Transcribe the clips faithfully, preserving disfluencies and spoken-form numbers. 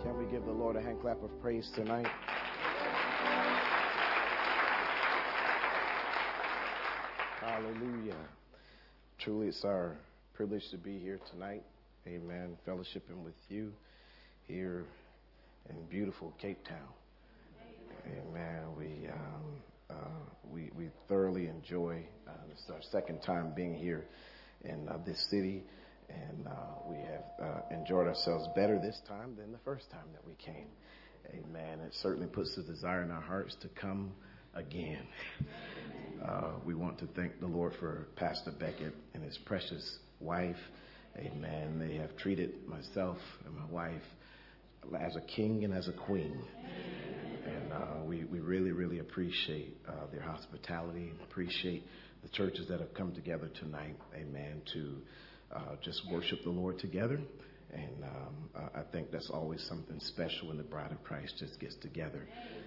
Can we give the Lord a hand clap of praise tonight? Hallelujah. Truly, it's our privilege to be here tonight. Amen. Fellowshipping with you here in beautiful Cape Town. Amen. We um, uh, we we thoroughly enjoy. Uh, this is our second time being here in uh, this city, and uh, we have uh, enjoyed ourselves better this time than the first time that we came. Amen. It certainly puts the desire in our hearts to come again. Uh, we want to thank the Lord for Pastor Beckett and his precious wife. Amen. They have treated myself and my wife as a king and as a queen. And uh, we, we really, really appreciate uh, their hospitality, appreciate the churches that have come together tonight, amen, to uh, just worship the Lord together. And um, I think that's always something special when the bride of Christ just gets together.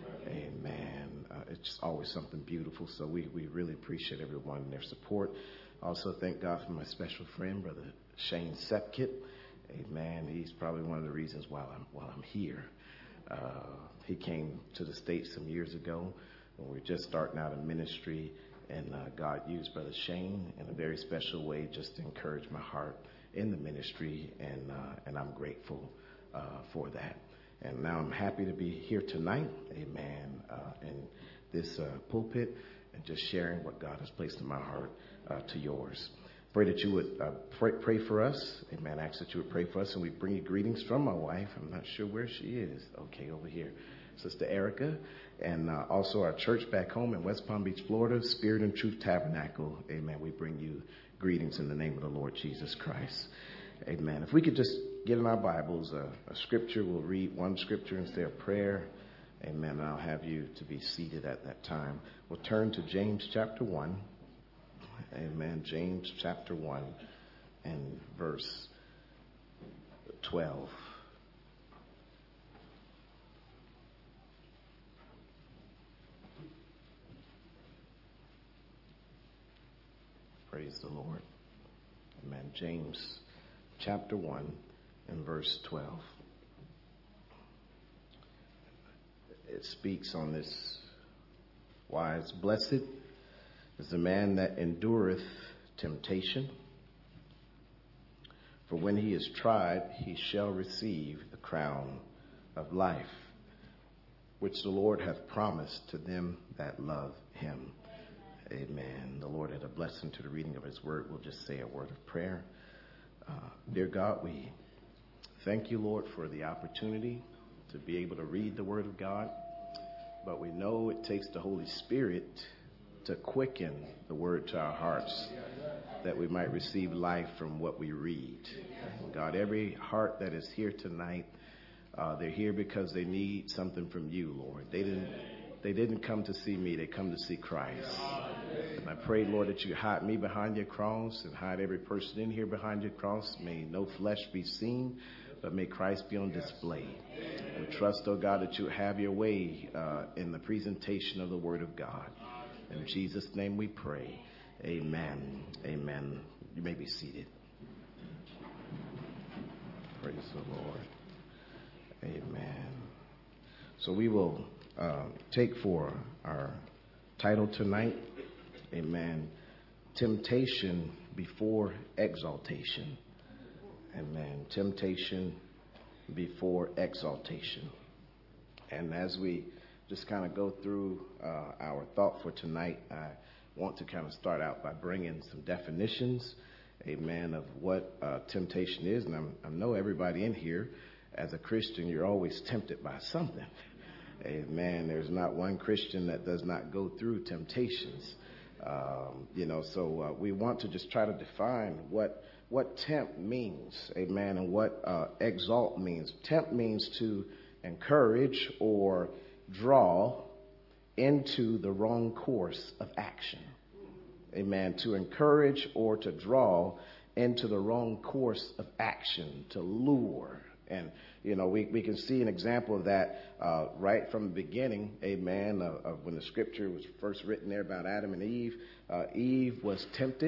Amen. Uh, it's just always something beautiful. So we, we really appreciate everyone and their support. Also, thank God for my special friend, Brother Shane Sepkit. Amen. He's probably one of the reasons why I'm, why I'm here. Uh, he came to the States some years ago when we were just starting out in ministry. And uh, God used Brother Shane in a very special way just to encourage my heart in the ministry, and uh, and I'm grateful uh, for that. And now I'm happy to be here tonight, amen, uh, in this uh, pulpit and just sharing what God has placed in my heart uh, to yours. Pray that you would uh, pray, pray for us, amen. I ask that you would pray for us, and we bring you greetings from my wife. I'm not sure where she is. Okay, over here. Sister Erica, and uh, also our church back home in West Palm Beach, Florida, Spirit and Truth Tabernacle. Amen. We bring you greetings in the name of the Lord Jesus Christ. Amen. If we could just get in our Bibles a, a scripture, we'll read one scripture and say a prayer. Amen. And I'll have you to be seated at that time. We'll turn to James chapter one. Amen. James chapter one and verse twelve. Praise the Lord. Amen. James chapter one and verse twelve. It speaks on this wise. Blessed is the man that endureth temptation, for when he is tried, he shall receive the crown of life, which the Lord hath promised to them that love him. Amen. The Lord had a blessing to the reading of his word. We'll just say a word of prayer. Uh, dear God, we thank you, Lord, for the opportunity to be able to read the word of God. But we know it takes the Holy Spirit to quicken the word to our hearts, that we might receive life from what we read. God, every heart that is here tonight, uh, they're here because they need something from you, Lord. They didn't They didn't come to see me. They come to see Christ. And I pray, Lord, that you hide me behind your cross and hide every person in here behind your cross. May no flesh be seen, but may Christ be on display. We trust, oh God, that you have your way uh, in the presentation of the word of God. In Jesus' name we pray. Amen. Amen. You may be seated. Praise the Lord. Amen. So we will Uh, take for our title tonight, amen, Temptation Before Exaltation. Amen. Temptation before exaltation. And as we just kind of go through uh, our thought for tonight, I want to kind of start out by bringing some definitions, amen, of what uh, temptation is. And I'm, I know everybody in here, as a Christian, you're always tempted by something. Amen. There's not one Christian that does not go through temptations. Um, you know, so uh, we want to just try to define what what tempt means. Amen. And what uh, exalt means. Tempt means to encourage or draw into the wrong course of action. Amen. To encourage or to draw into the wrong course of action, to lure. And, you know, we, we can see an example of that uh, right from the beginning, amen, of, of when the scripture was first written there about Adam and Eve. Uh, Eve was tempted,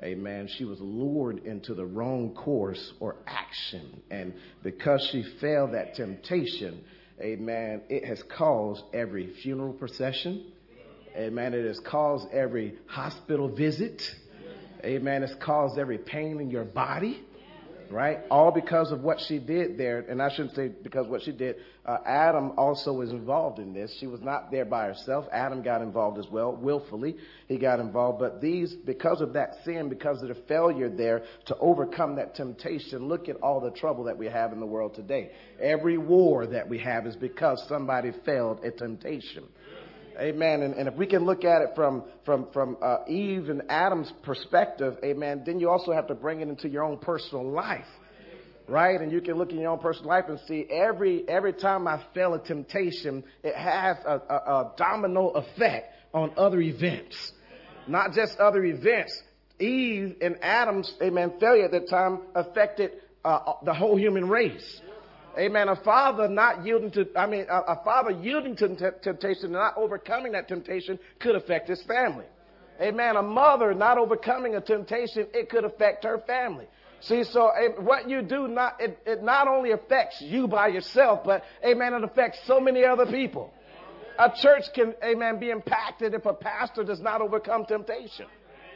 amen, she was lured into the wrong course or action. And because she failed that temptation, amen, it has caused every funeral procession. Amen. It has caused every hospital visit. Amen. It's caused every pain in your body. Right? All because of what she did there. And I shouldn't say because of what she did. Uh, Adam also was involved in this. She was not there by herself. Adam got involved as well. Willfully, he got involved. But these, because of that sin, because of the failure there to overcome that temptation, look at all the trouble that we have in the world today. Every war that we have is because somebody failed at temptation. Amen. And, and if we can look at it from from from uh, Eve and Adam's perspective, amen, then you also have to bring it into your own personal life, right? And you can look in your own personal life and see every every time I fail a temptation, it has a, a, a domino effect on other events, not just other events. Eve and Adam's, amen, failure at that time affected uh, the whole human race. Amen. A father not yielding to, I mean, a, a father yielding to t- temptation and not overcoming that temptation could affect his family. Amen. A mother not overcoming a temptation, it could affect her family. See, so uh, what you do, not it, it not only affects you by yourself, but, amen, it affects so many other people. A church can, amen, be impacted if a pastor does not overcome temptation.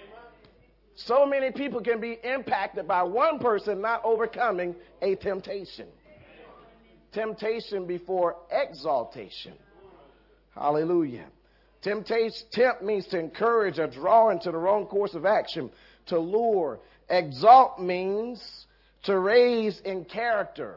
So many people can be impacted by one person not overcoming a temptation. Temptation before exaltation. Hallelujah. Temptation, tempt means to encourage or draw into the wrong course of action, to lure. Exalt means to raise in character,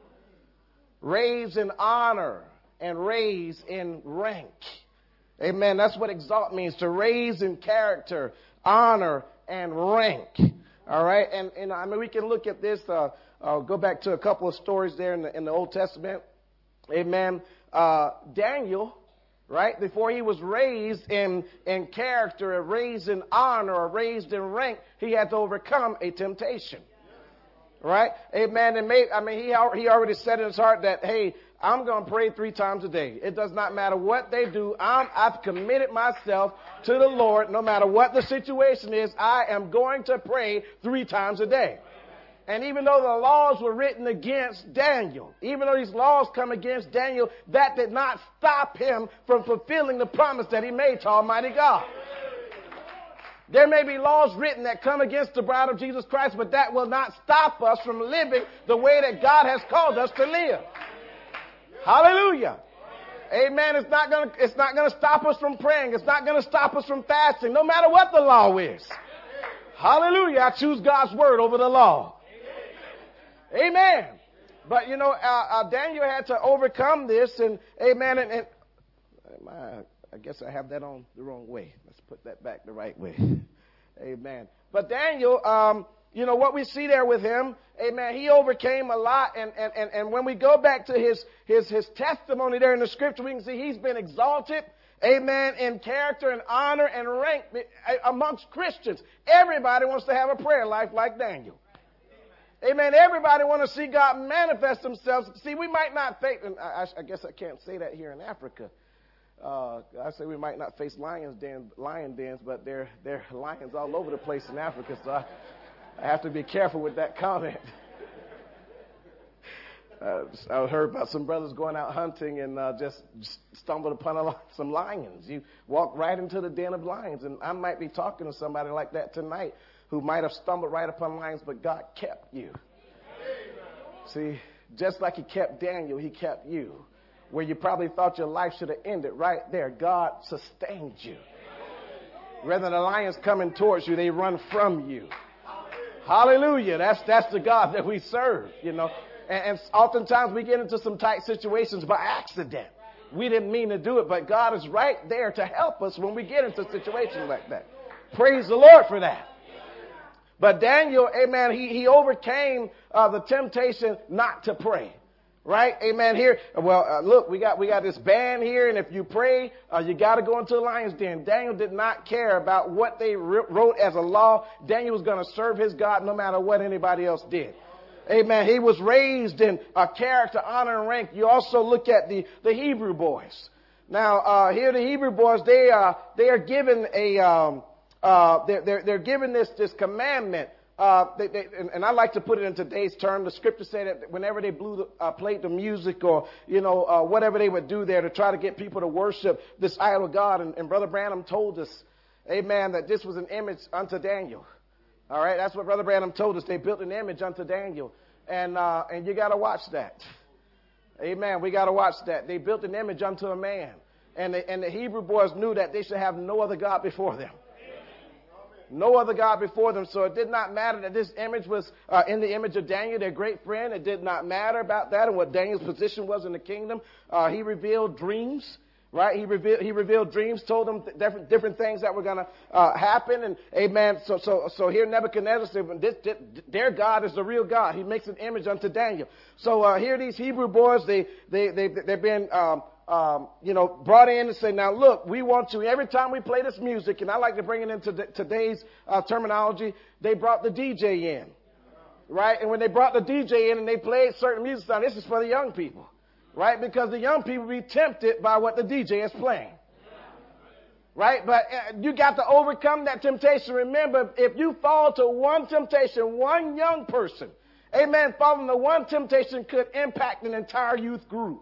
raise in honor, and raise in rank. Amen. That's what exalt means, to raise in character, honor, and rank. All right. And, and I mean, we can look at this. Uh, I'll go back to a couple of stories there in the, in the Old Testament. Amen. Uh, Daniel, right, before he was raised in, in character, or raised in honor, or raised in rank, he had to overcome a temptation. Right? Amen. And may, I mean, he, he already said in his heart that, hey, I'm going to pray three times a day. It does not matter what they do. I'm, I've committed myself to the Lord. No matter what the situation is, I am going to pray three times a day. And even though the laws were written against Daniel, even though these laws come against Daniel, that did not stop him from fulfilling the promise that he made to Almighty God. There may be laws written that come against the bride of Jesus Christ, but that will not stop us from living the way that God has called us to live. Hallelujah. Amen. It's not going to, it's not going to stop us from praying. It's not going to stop us from fasting, no matter what the law is. Hallelujah. I choose God's word over the law. Amen. But, you know, uh, uh, Daniel had to overcome this, and amen. And, and my, I guess I have that on the wrong way. Let's put that back the right way. Amen. But Daniel, um, you know, what we see there with him, amen, he overcame a lot. And, and, and, and when we go back to his, his, his testimony there in the scripture, we can see he's been exalted, amen, in character and honor and rank amongst Christians. Everybody wants to have a prayer life like Daniel. Amen. Everybody want to see God manifest themselves. See, we might not face, and I, I guess I can't say that here in Africa. Uh, I say we might not face lions den, lion dens, but there, there are lions all over the place in Africa, so I, I have to be careful with that comment. uh, I heard about some brothers going out hunting and uh, just, just stumbled upon a, some lions. You walk right into the den of lions, and I might be talking to somebody like that tonight, who might have stumbled right upon lions, but God kept you. See, just like he kept Daniel, he kept you. Where you probably thought your life should have ended, right there, God sustained you. Rather than the lions coming towards you, they run from you. Hallelujah. That's that's the God that we serve, you know. And, and oftentimes we get into some tight situations by accident. We didn't mean to do it, but God is right there to help us when we get into situations like that. Praise the Lord for that. But Daniel, amen, he, he overcame uh, the temptation not to pray. Right? Amen. Here, well, uh, look, we got we got this ban here, and if you pray, uh, you got to go into the lion's den. Daniel did not care about what they wrote as a law. Daniel was going to serve his God no matter what anybody else did. Amen. He was raised in uh, character, honor, and rank. You also look at the, the Hebrew boys. Now, uh, here the Hebrew boys, they, uh, they are given a... Um, uh, they're, they're, they're given this, this commandment. Uh, they, they, and, and I like to put it in today's term. The scripture said that whenever they blew the, uh, played the music or, you know, uh, whatever they would do there to try to get people to worship this idol God. And, and Brother Branham told us, amen, that this was an image unto Daniel. All right. That's what Brother Branham told us. They built an image unto Daniel. And, uh, and you got to watch that. Amen. We got to watch that. They built an image unto a man. And the, and the Hebrew boys knew that they should have no other God before them. No other God before them. So it did not matter that this image was uh, in the image of Daniel, their great friend. It did not matter about that and what Daniel's position was in the kingdom. Uh, he revealed dreams. Right? He revealed, he revealed dreams, told them th- different, different things that were going to uh, happen. And amen. So, so, so here Nebuchadnezzar said, this, this, their God is the real God. He makes an image unto Daniel. So, uh, here these Hebrew boys, they, they, they, they've been, um, um, you know, brought in and say, now look, we want to, every time we play this music, and I like to bring it into the, today's uh, terminology, they brought the D J in. Right? And when they brought the D J in and they played certain music, now this is for the young people. Right? Because the young people be tempted by what the D J is playing. Right? But uh, you got to overcome that temptation. Remember, if you fall to one temptation, one young person, amen, falling to one temptation could impact an entire youth group.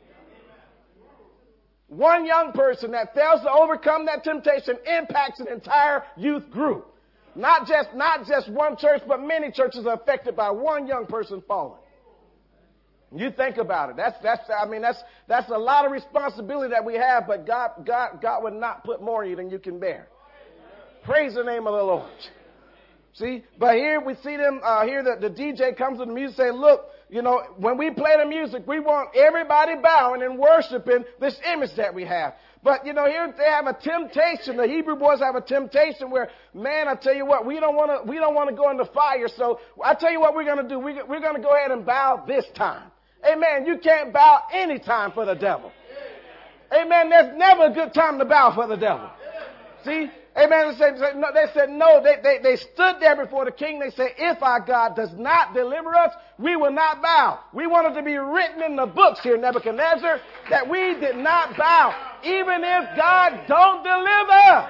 One young person that fails to overcome that temptation impacts an entire youth group. Not just, not just one church, but many churches are affected by one young person falling. You think about it. That's, that's, I mean, that's, that's a lot of responsibility that we have, but God, God, God would not put more on you than you can bear. Praise the name of the Lord. See, but here we see them, uh, here the, the D J comes to the music and say, look, you know, when we play the music, we want everybody bowing and worshiping this image that we have. But, you know, here they have a temptation. The Hebrew boys have a temptation where, man, I tell you what, we don't want to, we don't want to go in the fire. So I tell you what we're going to do. We, we're going to go ahead and bow this time. Amen. You can't bow any time for the devil. Amen. There's never a good time to bow for the devil. See? Amen. They said, no, they said no. They, they, they stood there before the king. They said, if our God does not deliver us, we will not bow. We want it to be written in the books here, Nebuchadnezzar, that we did not bow. Even if God don't deliver,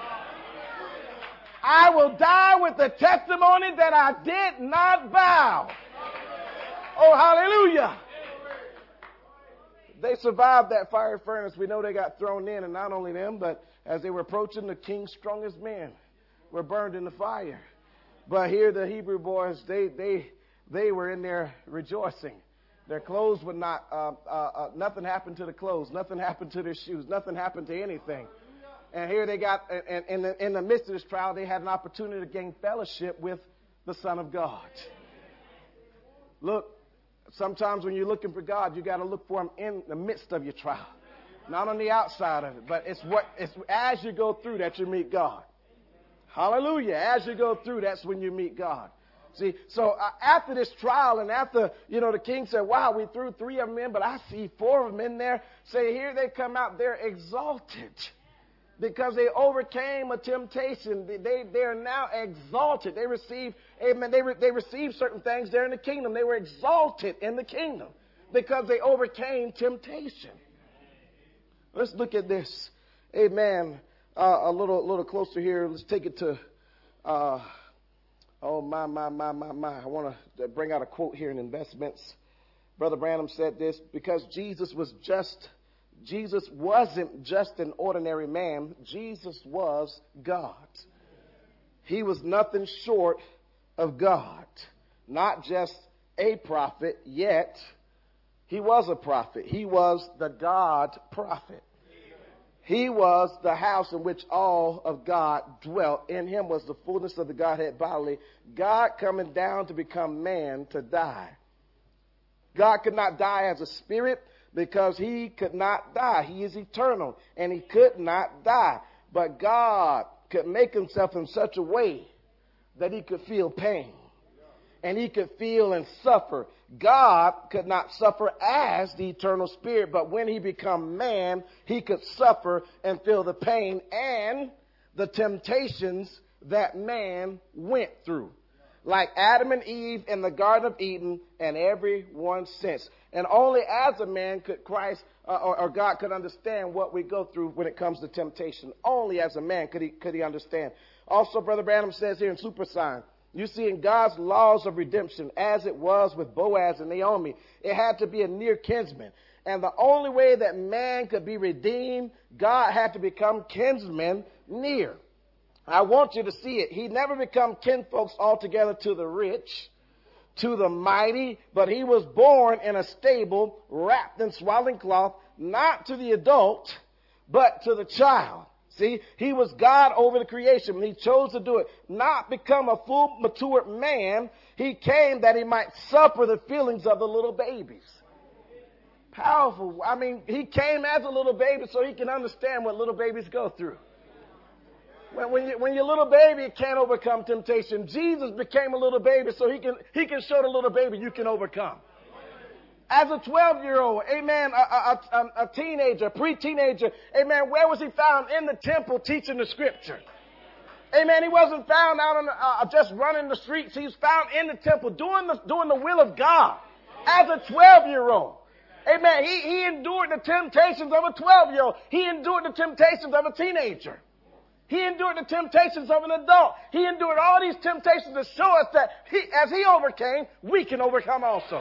I will die with the testimony that I did not bow. Oh, hallelujah. They survived that fire furnace. We know they got thrown in, and not only them, but as they were approaching, the king's strongest men were burned in the fire. But here the Hebrew boys, they they they were in there rejoicing. Their clothes would not, uh, uh, uh, nothing happened to the clothes. Nothing happened to their shoes. Nothing happened to anything. And here they got, and in the, in the midst of this trial, they had an opportunity to gain fellowship with the Son of God. Look, sometimes when you're looking for God, you got to look for Him in the midst of your trial. Not on the outside of it, but it's what it's as you go through that you meet God. Hallelujah. As you go through, that's when you meet God. See, so uh, after this trial and after, you know, the king said, wow, we threw three of them in, but I see four of them in there. Say, here they come out, they're exalted because they overcame a temptation. They, they, they're now exalted. They receive, amen, they, re, they receive certain things there in the kingdom. They were exalted in the kingdom because they overcame temptation. Let's look at this. Amen. Uh, a little, little closer here. Let's take it to, uh, oh, my, my, my, my, my. I want to bring out a quote here in Investments. Brother Branham said this, because Jesus was just, Jesus wasn't just an ordinary man. Jesus was God. He was nothing short of God. Not just a prophet, yet he was a prophet. He was the God prophet. He was the house in which all of God dwelt. In him was the fullness of the Godhead bodily. God coming down to become man to die. God could not die as a spirit because he could not die. He is eternal and he could not die. But God could make himself in such a way that he could feel pain. And he could feel and suffer. God could not suffer as the eternal spirit, but when he became man, he could suffer and feel the pain and the temptations that man went through. like Adam and Eve in the Garden of Eden and everyone since. And only as a man could Christ uh, or, or God could understand what we go through when it comes to temptation. Only as a man could he, could he understand. Also, Brother Branham says here in Super Sign, you see, in God's laws of redemption, as it was with Boaz and Naomi, it had to be a near kinsman. And the only way that man could be redeemed, God had to become kinsman near. I want you to see it. He never become kinfolks altogether to the rich, to the mighty, but he was born in a stable, wrapped in swaddling cloth, not to the adult, but to the child. See, he was God over the creation. When he chose to do it, not become a full matured man, he came that he might suffer the feelings of the little babies. Powerful. I mean, he came as a little baby so he can understand what little babies go through. When, when, you, when your little baby can't overcome temptation, Jesus became a little baby so he can, he can show the little baby you can overcome. As a twelve-year-old, amen, a, a, a, a teenager, pre-teenager, amen, where was he found? In the temple teaching the scripture. Amen, he wasn't found out on the, uh, just running the streets. He was found in the temple doing the, doing the will of God as a twelve-year-old. Amen, he, he endured the temptations of a twelve-year-old. He endured the temptations of a teenager. He endured the temptations of an adult. He endured all these temptations to show us that he, as he overcame, we can overcome also.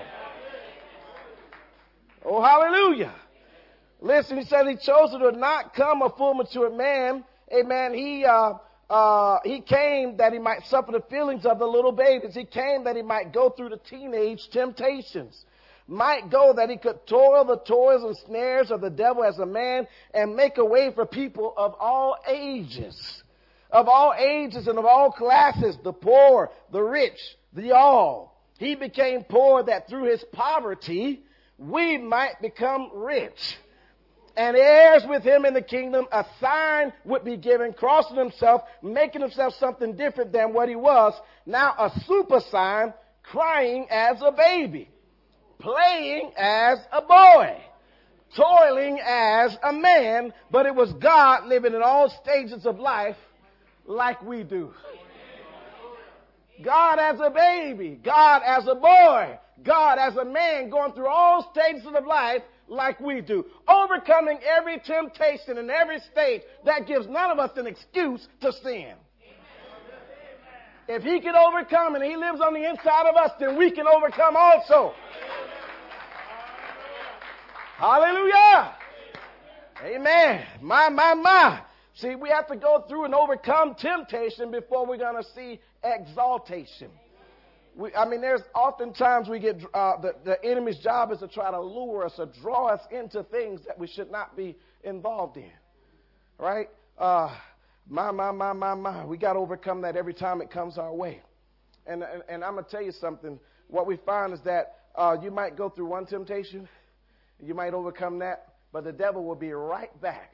Oh, hallelujah. Listen, he said he chose to not come a full mature man. Amen. He, uh, uh, he came that he might suffer the feelings of the little babies. He came that he might go through the teenage temptations. Might go that he could toil the toils and snares of the devil as a man and make a way for people of all ages. Of all ages and of all classes, the poor, the rich, the all. He became poor that through his poverty we might become rich. And heirs with him in the kingdom, a sign would be given, crossing himself, making himself something different than what he was. Now a super sign, crying as a baby, playing as a boy, toiling as a man, but it was God living in all stages of life like we do. God as a baby, God as a boy, God as a man going through all stages of life like we do. Overcoming every temptation in every state that gives none of us an excuse to sin. If he can overcome and he lives on the inside of us, then we can overcome also. Hallelujah. Amen. My, my, my. See, we have to go through and overcome temptation before we're going to see exaltation. We, I mean, there's oftentimes we get, uh, the, the enemy's job is to try to lure us or draw us into things that we should not be involved in. Right? Uh, my, my, my, my, my. We got to overcome that every time it comes our way. And, and, and I'm going to tell you something. What we find is that uh, you might go through one temptation. You might overcome that. But the devil will be right back.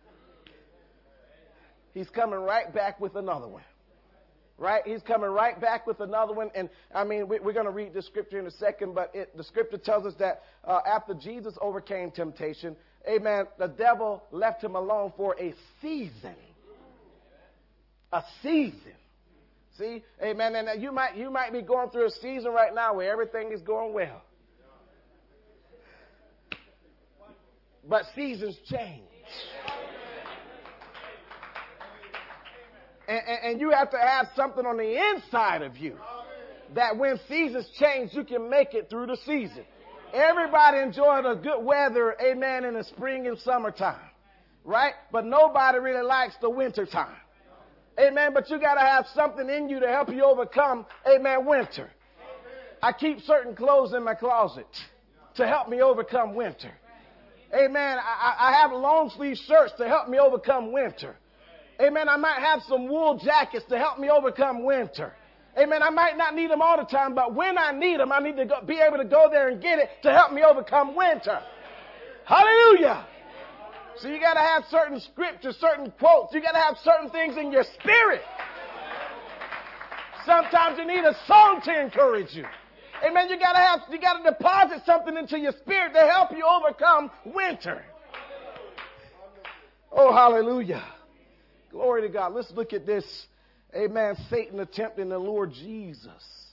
He's coming right back with another one. Right? He's coming right back with another one. And, I mean, we, we're going to read the scripture in a second, but it, the scripture tells us that uh, after Jesus overcame temptation, amen, the devil left him alone for a season. A season. See? Amen. And you might, you might be going through a season right now where everything is going well. But seasons change. And, and, and you have to have something on the inside of you that when seasons change, you can make it through the season. Everybody enjoyed the good weather, amen, in the spring and summertime, right? But nobody really likes the winter time. Amen. But you got to have something in you to help you overcome, amen, winter. I keep certain clothes in my closet to help me overcome winter. Amen. I, I have long sleeve shirts to help me overcome winter. Amen. I might have some wool jackets to help me overcome winter. Amen. I might not need them all the time, but when I need them, I need to go, be able to go there and get it to help me overcome winter. Hallelujah. So you got to have certain scriptures, certain quotes. You got to have certain things in your spirit. Sometimes you need a song to encourage you. Amen. You got to have, you got to deposit something into your spirit to help you overcome winter. Oh, hallelujah. Glory to God. Let's look at this. Amen. Satan attempting the Lord Jesus.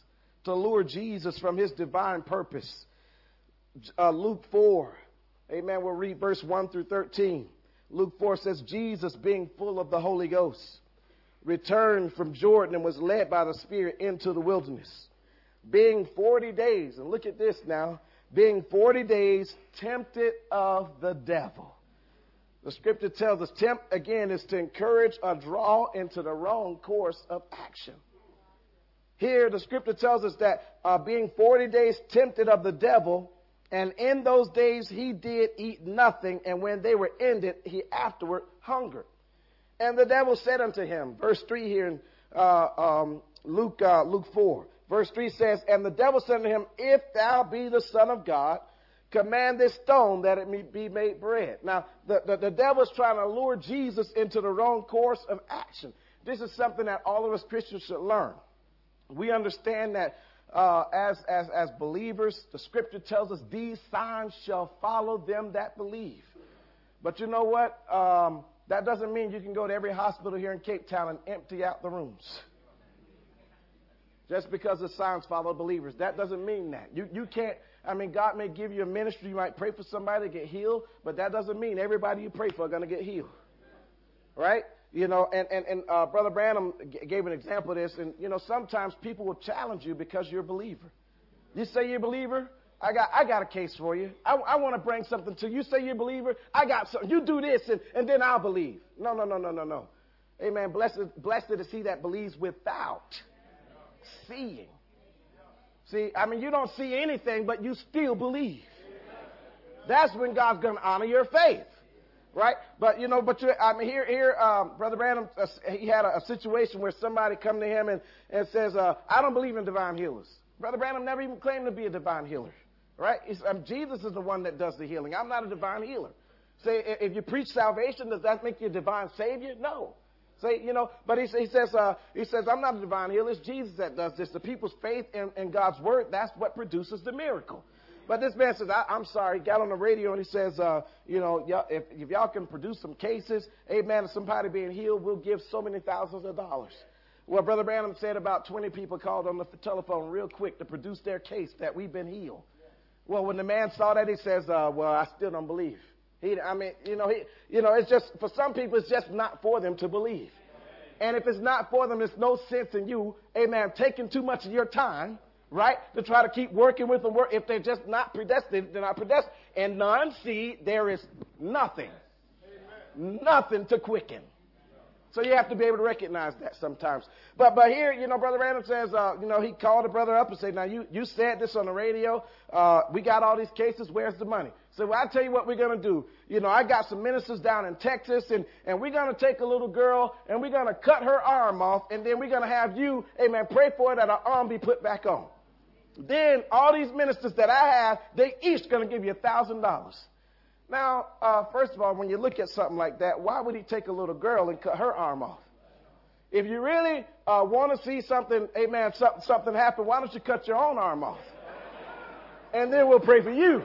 to lure Jesus from his divine purpose. Uh, Luke four, amen, we'll read verse one through thirteen. Luke four says, Jesus, being full of the Holy Ghost, returned from Jordan and was led by the Spirit into the wilderness. Being forty days, and look at this now, being forty days tempted of the devil. The scripture tells us tempt, again, is to encourage or draw into the wrong course of action. Here, the scripture tells us that uh, being forty days tempted of the devil, and in those days he did eat nothing, and when they were ended, he afterward hungered. And the devil said unto him, verse three here in uh, um, Luke, uh, Luke four, verse three says, and the devil said unto him, if thou be the Son of God, command this stone that it may be made bread. Now, the, the, the devil's trying to lure Jesus into the wrong course of action. This is something that all of us Christians should learn. We understand that uh, as, as, as believers, the scripture tells us these signs shall follow them that believe. But you know what? Um, that doesn't mean you can go to every hospital here in Cape Town and empty out the rooms. Just because the signs follow believers. That doesn't mean that. You, you can't, I mean, God may give you a ministry. You might pray for somebody to get healed, but that doesn't mean everybody you pray for are going to get healed. Right? You know, and, and, and uh, Brother Branham g- gave an example of this. And, you know, sometimes people will challenge you because you're a believer. You say you're a believer? I got I got a case for you. I, I want to bring something to you. You say you're a believer? I got something. You do this, and, and then I'll believe. No, no, no, no, no, no. Amen. Blessed, blessed is he that believes without seeing. See, I mean, you don't see anything, but you still believe. That's when God's going to honor your faith. Right? But, you know, but you, I mean, here, here, um, Brother Branham, uh, he had a, a situation where somebody come to him and, and says, uh, I don't believe in divine healers. Brother Branham never even claimed to be a divine healer. Right? Um, Jesus is the one that does the healing. I'm not a divine healer. Say, if you preach salvation, does that make you a divine savior? No. Say, you know, but he, he says, uh, he says, I'm not a divine healer. It's Jesus that does this. The people's faith in, in God's word, that's what produces the miracle. But this man says, I, I'm sorry. He got on the radio and he says, uh, you know, y'all, if, if y'all can produce some cases, amen, of somebody being healed, we'll give so many thousands of dollars. Well, Brother Branham said about twenty people called on the telephone real quick to produce their case that we've been healed. Well, when the man saw that, he says, uh, well, I still don't believe. He, I mean, you know, he, you know, it's just, for some people, it's just not for them to believe. And if it's not for them, there's no sense in you, amen, taking too much of your time, right, to try to keep working with them. Work. If they're just not predestined, they're not predestined. And none see, there is nothing, Amen. Nothing to quicken. So you have to be able to recognize that sometimes. But but here, you know, Brother Randall says, uh, you know, he called the brother up and said, now, you, you said this on the radio. Uh, we got all these cases. Where's the money? So well, I tell you what we're going to do. You know, I got some ministers down in Texas, and, and we're going to take a little girl, and we're going to cut her arm off, and then we're going to have you, amen, pray for her that her arm be put back on. Then all these ministers that I have, they each going to give you a thousand dollars. Now, uh, first of all, when you look at something like that, why would he take a little girl and cut her arm off? If you really uh, want to see something, amen, something, something happen, why don't you cut your own arm off? And then we'll pray for you.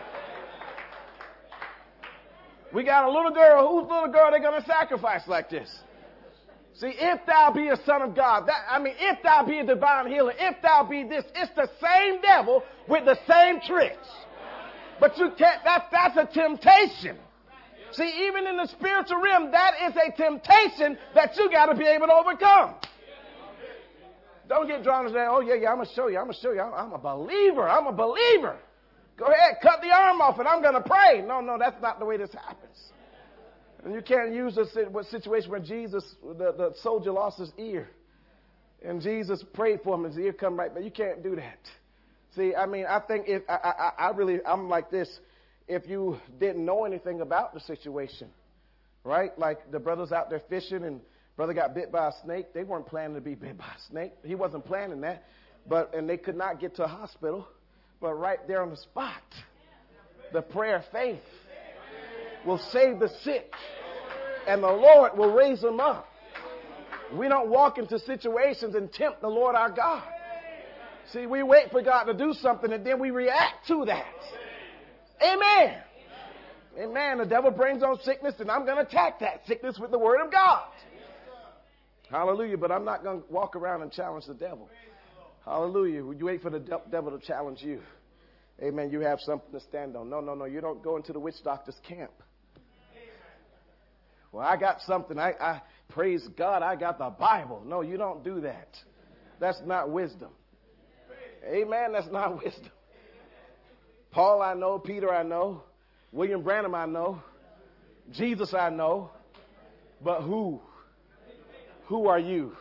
We got a little girl. Whose little girl are they going to sacrifice like this? See, if thou be a son of God, that, I mean, if thou be a divine healer, if thou be this, it's the same devil with the same tricks. But you can't, that, that's a temptation. See, even in the spiritual realm, that is a temptation that you got to be able to overcome. Don't get drawn to that. Oh, yeah, yeah, I'm going to show you. I'm going to show you. I'm a believer. I'm a believer. Go ahead, cut the arm off and I'm going to pray. No, no, that's not the way this happens. And you can't use a situation where Jesus, the, the soldier lost his ear. And Jesus prayed for him, his ear come right back. You can't do that. See, I mean, I think if I, I, I really, I'm like this. If you didn't know anything about the situation, right? Like the brothers out there fishing and brother got bit by a snake. They weren't planning to be bit by a snake. He wasn't planning that. But, and they could not get to a hospital. But right there on the spot, the prayer of faith will save the sick. And the Lord will raise them up. We don't walk into situations and tempt the Lord our God. See, we wait for God to do something and then we react to that. Amen. Amen. The devil brings on sickness and I'm going to attack that sickness with the word of God. Hallelujah. But I'm not going to walk around and challenge the devil. Hallelujah. You wait for the de- devil to challenge you. Amen. You have something to stand on. No, no, no. You don't go into the witch doctor's camp. Well, I got something. I, I praise God. I got the Bible. No, you don't do that. That's not wisdom. Amen. That's not wisdom. Paul, I know. Peter, I know. William Branham, I know. Jesus, I know. But who? Who are you?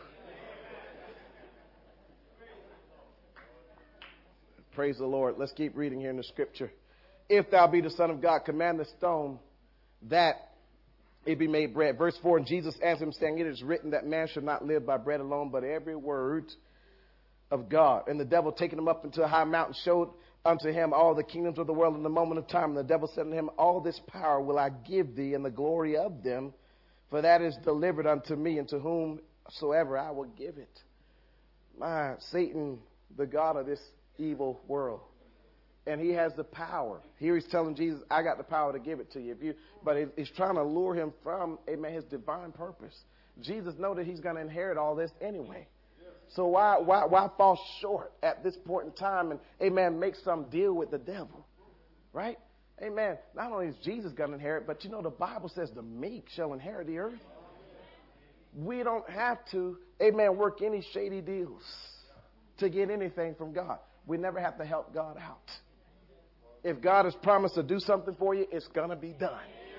Praise the Lord. Let's keep reading here in the scripture. If thou be the Son of God, command the stone that it be made bread. Verse four, and Jesus answered him, saying, it is written that man should not live by bread alone, but every word of God. And the devil, taking him up into a high mountain, showed unto him all the kingdoms of the world in the moment of time. And the devil said unto him, all this power will I give thee, and the glory of them, for that is delivered unto me, and to whomsoever I will give it. My Satan, the God of this evil world, and he has the power. Here he's telling Jesus, I got the power to give it to you. If you, but he's trying to lure him from, amen, his divine purpose. Jesus knows that he's going to inherit all this anyway. So why, why, why fall short at this point in time and, amen, make some deal with the devil, right? Amen. Not only is Jesus going to inherit, but you know, the Bible says the meek shall inherit the earth. We don't have to, amen, work any shady deals to get anything from God. We never have to help God out. If God has promised to do something for you, it's going to be done.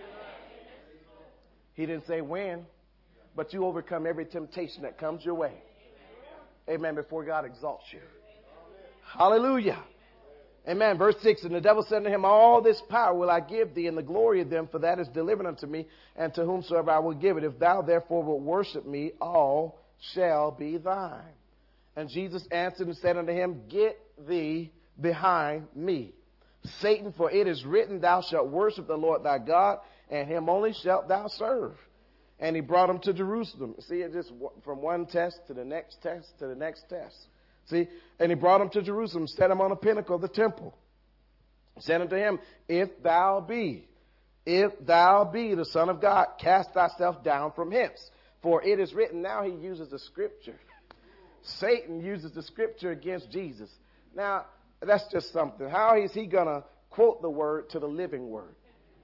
He didn't say when, but you overcome every temptation that comes your way. Amen. Before God exalts you. Hallelujah. Amen. Verse six, and the devil said unto him, all this power will I give thee, and the glory of them, for that is delivered unto me, and to whomsoever I will give it. If thou therefore wilt worship me, all shall be thine. And Jesus answered and said unto him, get thee behind me, Satan, for it is written, thou shalt worship the Lord thy God, and him only shalt thou serve. And he brought him to Jerusalem. See, it just from one test to the next test to the next test. See, and he brought him to Jerusalem, set him on a pinnacle of the temple. Said unto him, if thou be, if thou be the Son of God, cast thyself down from hence. For it is written, now he uses the scripture. Satan uses the scripture against Jesus. Now, that's just something. How is he going to quote the word to the living word?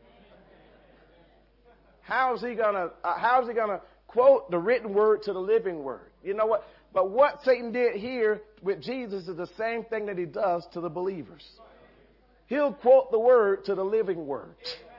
How is he going to, uh, how is he going to quote the written word to the living word? You know what? But what Satan did here with Jesus is the same thing that he does to the believers. He'll quote the word to the living word.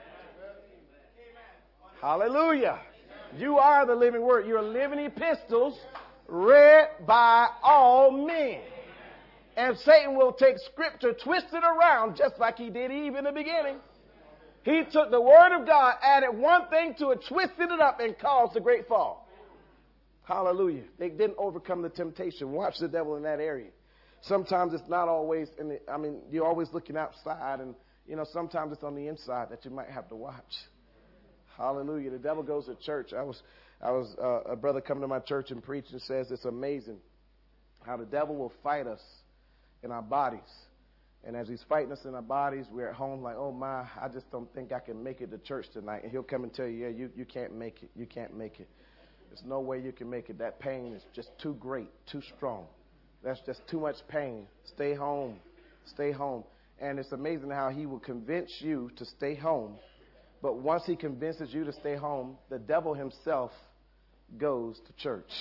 Hallelujah. You are the living word. You're living epistles read by all men. And Satan will take scripture, twist it around just like he did Eve in the beginning. He took the word of God, added one thing to it, twisted it up, and caused the great fall. Hallelujah. They didn't overcome the temptation. Watch the devil in that area. Sometimes it's not always in the, I mean, you're always looking outside, and, you know, sometimes it's on the inside that you might have to watch. Hallelujah. The devil goes to church. I was, I was, uh, a brother coming to my church and preached and says it's amazing how the devil will fight us in our bodies. And as he's fighting us in our bodies, we're at home like, oh my, I just don't think I can make it to church tonight. And he'll come and tell you, yeah, you, you can't make it. You can't make it. There's no way you can make it. That pain is just too great, too strong. That's just too much pain. Stay home. Stay home. And it's amazing how he will convince you to stay home. But once he convinces you to stay home, the devil himself goes to church.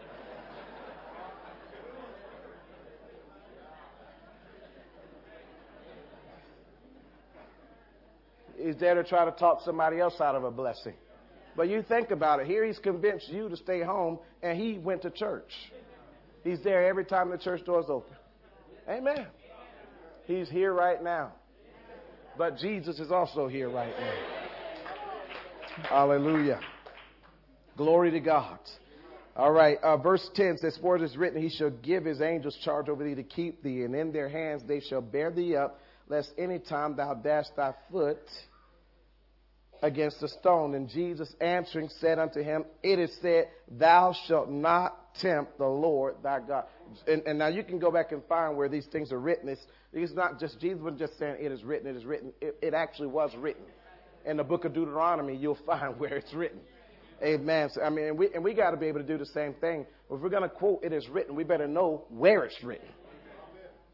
He's there to try to talk somebody else out of a blessing. But you think about it. Here he's convinced you to stay home, and he went to church. He's there every time the church door's open. Amen. He's here right now. But Jesus is also here right now. Hallelujah. Glory to God. All right. Uh, verse ten says, for it is written, he shall give his angels charge over thee to keep thee, and in their hands they shall bear thee up, lest any time thou dash thy foot against a stone. And Jesus answering said unto him, it is said, thou shalt not tempt the Lord thy God. And, and now you can go back and find where these things are written. It's, it's not just, Jesus wasn't just saying it is written, it is written. It, it actually was written. In the book of Deuteronomy, you'll find where it's written. Amen. So, I mean, and we, and we got to be able to do the same thing. If we're going to quote it is written, we better know where it's written.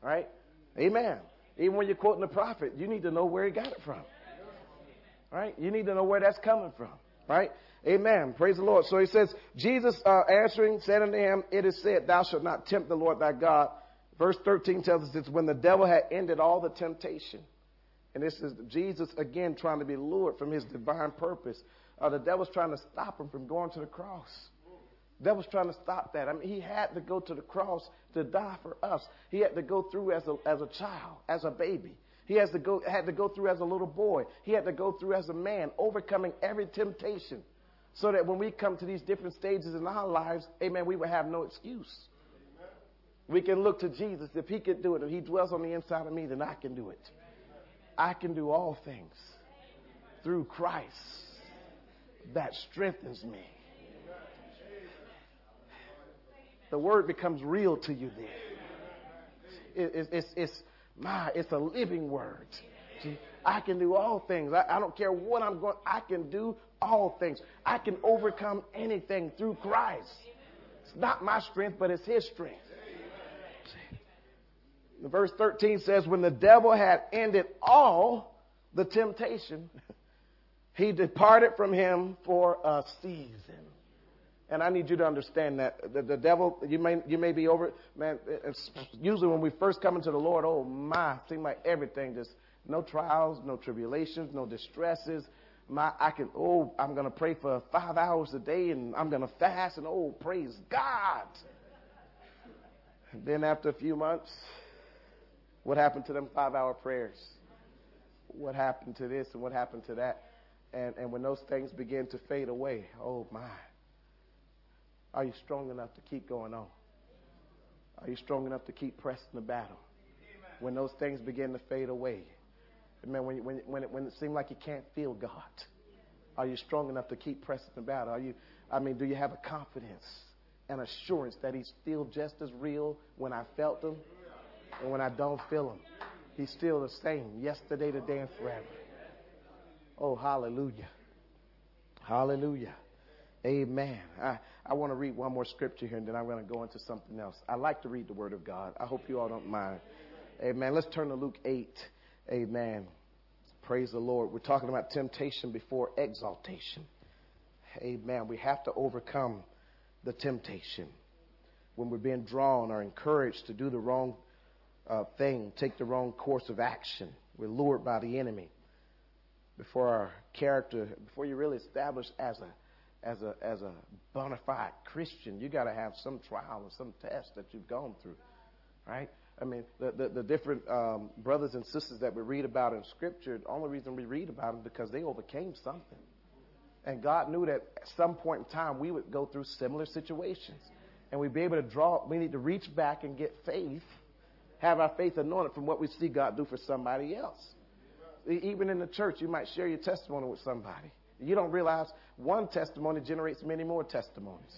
Right? Amen. Even when you're quoting the prophet, you need to know where he got it from. Right? You need to know where that's coming from. Right? Amen. Praise the Lord. So he says, Jesus uh, answering said unto him, it is said, thou shalt not tempt the Lord thy God. Verse thirteen tells us it's when the devil had ended all the temptation. And this is Jesus again trying to be lured from his divine purpose. Uh, the devil's trying to stop him from going to the cross. The devil's trying to stop that. I mean, he had to go to the cross to die for us. He had to go through as a, as a child, as a baby. He has to go, had to go through as a little boy. He had to go through as a man, overcoming every temptation. So that when we come to these different stages in our lives, amen, we will have no excuse. We can look to Jesus. If he could do it, if he dwells on the inside of me, then I can do it. I can do all things through Christ that strengthens me. The word becomes real to you then. It, it, it's, it's, my, it's a living word. See, I can do all things. I, I don't care what I'm going, I can do all things. I can overcome anything through Christ. It's not my strength, but it's his strength. See, verse thirteen says, when the devil had ended all the temptation, he departed from him for a season. And I need you to understand that the, the devil, you may you may be over, man, it's usually when we first come into the Lord, oh my, it seems like everything just, no trials, no tribulations, no distresses. My, I can, oh, I'm going to pray for five hours a day and I'm going to fast and oh, praise God. And then after a few months, what happened to them five hour prayers? What happened to this and what happened to that? And, and when those things begin to fade away, oh my, are you strong enough to keep going on? Are you strong enough to keep pressing the battle? When those things begin to fade away, amen, when, when, when, it, when it seems like you can't feel God, are you strong enough to keep pressing the battle? Are you, I mean, do you have a confidence and assurance that he's still just as real when I felt him and when I don't feel him? He's still the same yesterday, today, and forever. Oh, hallelujah. Hallelujah. Amen. I, I want to read one more scripture here and then I'm going to go into something else. I like to read the word of God. I hope you all don't mind. Amen. Let's turn to Luke eight. Amen. Praise the Lord. We're talking about temptation before exaltation. Amen. We have to overcome the temptation when we're being drawn or encouraged to do the wrong uh, thing, take the wrong course of action. We're lured by the enemy. Before our character, before you're really established as a as a as a bona fide Christian, you got to have some trial or some test that you've gone through, right? I mean, the, the, the different um, brothers and sisters that we read about in Scripture, the only reason we read about them is because they overcame something. And God knew that at some point in time we would go through similar situations. And we'd be able to draw, we need to reach back and get faith, have our faith anointed from what we see God do for somebody else. Even in the church, you might share your testimony with somebody. You don't realize one testimony generates many more testimonies.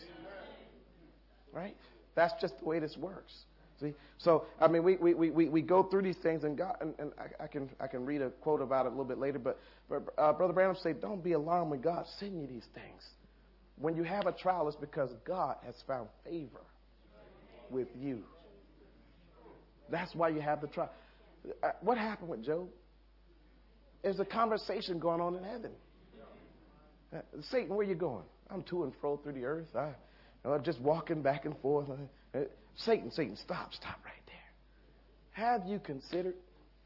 Right? That's just the way this works. See? So, I mean, we, we, we, we go through these things, and God, and, and I, I can I can read a quote about it a little bit later, but, but uh, Brother Branham said, don't be alarmed when God sends you these things. When you have a trial, it's because God has found favor with you. That's why you have the trial. Uh, what happened with Job? There's a conversation going on in heaven. Uh, Satan, where you going? I'm to and fro through the earth. I, I'm just walking back and forth. Uh, Satan, Satan, stop, stop right there. Have you considered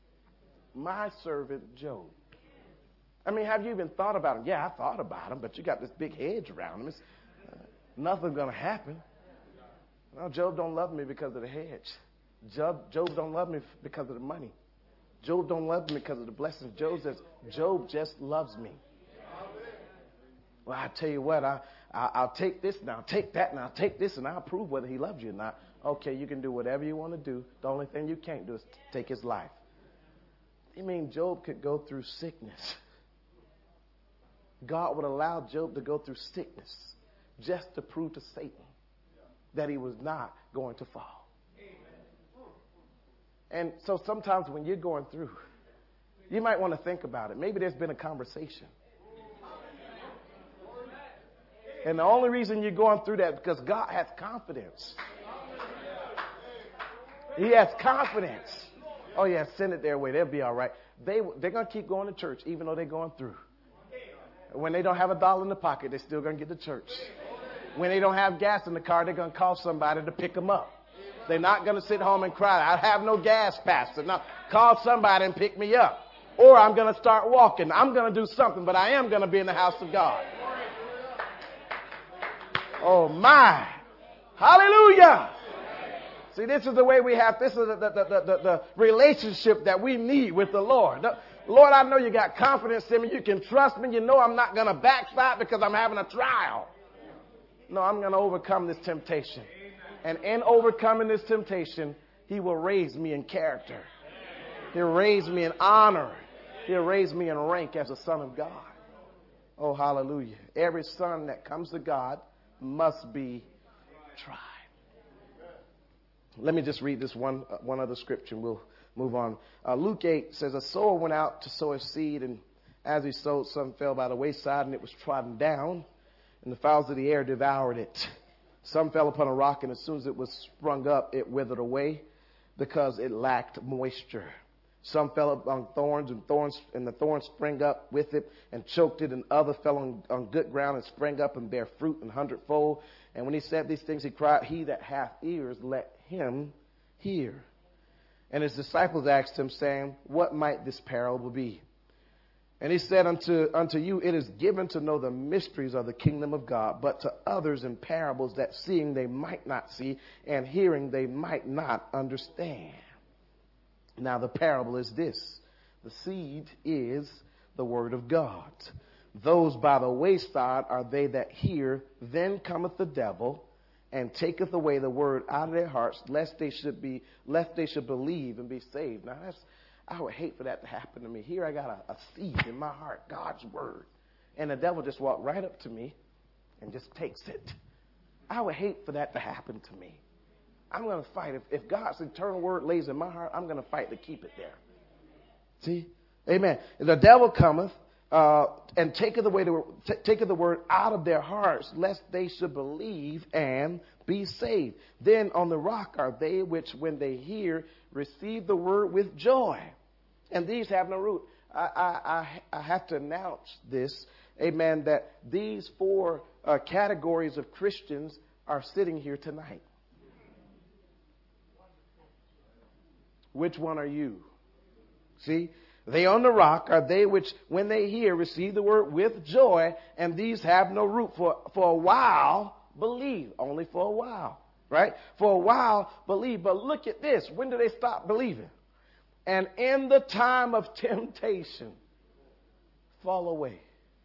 my servant Job? I mean, have you even thought about him? Yeah, I thought about him, but you got this big hedge around him. It's, uh, nothing's going to happen. No, Job don't love me because of the hedge. Job, Job don't love me because of the money. Job don't love me because of the blessings. Job says, Job just loves me. Well, I tell you what, I, I, I'll take this and I'll take that and I'll take this and I'll prove whether he loves you or not. Okay, you can do whatever you want to do. The only thing you can't do is take his life. You mean Job could go through sickness? God would allow Job to go through sickness just to prove to Satan that he was not going to fall. And so sometimes when you're going through, you might want to think about it. Maybe there's been a conversation. And the only reason you're going through that is because God has confidence. He has confidence. Oh, yeah, send it their way. They'll be all right. They, they're going to keep going to church even though they're going through. When they don't have a dollar in the pocket, they're still going to get to church. When they don't have gas in the car, they're going to call somebody to pick them up. They're not going to sit home and cry, I have no gas, Pastor. No, call somebody and pick me up. Or I'm going to start walking. I'm going to do something, but I am going to be in the house of God. Oh, my. Hallelujah. See, this is the way we have, this is the, the, the, the, the relationship that we need with the Lord. The, Lord, I know you got confidence in me. You can trust me. You know I'm not going to backslide because I'm having a trial. No, I'm going to overcome this temptation. And in overcoming this temptation, he will raise me in character. He'll raise me in honor. He'll raise me in rank as a son of God. Oh, hallelujah. Every son that comes to God must be tried. Let me just read this one uh, one other scripture and we'll move on. Uh, Luke eight says, a sower went out to sow his seed, and as he sowed, some fell by the wayside, and it was trodden down, and the fowls of the air devoured it. Some fell upon a rock, and as soon as it was sprung up, it withered away because it lacked moisture. Some fell upon thorns, and thorns and the thorns sprang up with it and choked it, and other fell on, on good ground and sprang up and bare fruit an hundredfold. And when he said these things, he cried, he that hath ears, let him hear. And his disciples asked him, saying, what might this parable be? And he said, unto, unto you it is given to know the mysteries of the kingdom of God, but to others in parables, that seeing they might not see, and hearing they might not understand. Now the parable is this. The seed is the word of God. Those by the wayside are they that hear, then cometh the devil, and taketh away the word out of their hearts, lest they should be, lest they should believe and be saved. Now that's, I would hate for that to happen to me. Here I got a, a seed in my heart, God's word, and the devil just walked right up to me and just takes it. I would hate for that to happen to me. I'm going to fight. If, if God's eternal word lays in my heart, I'm going to fight to keep it there. See? Amen. The devil cometh uh, and taketh away the, t- taketh the word out of their hearts, lest they should believe and be saved. Then on the rock are they which, when they hear, receive the word with joy. And these have no root. I, I, I, I have to announce this, amen, that these four uh, categories of Christians are sitting here tonight. Which one are you? See, they on the rock are they which, when they hear, receive the word with joy, and these have no root. For, for a while, believe. Only for a while, right? For a while, believe. But look at this. When do they stop believing? And in the time of temptation, fall away.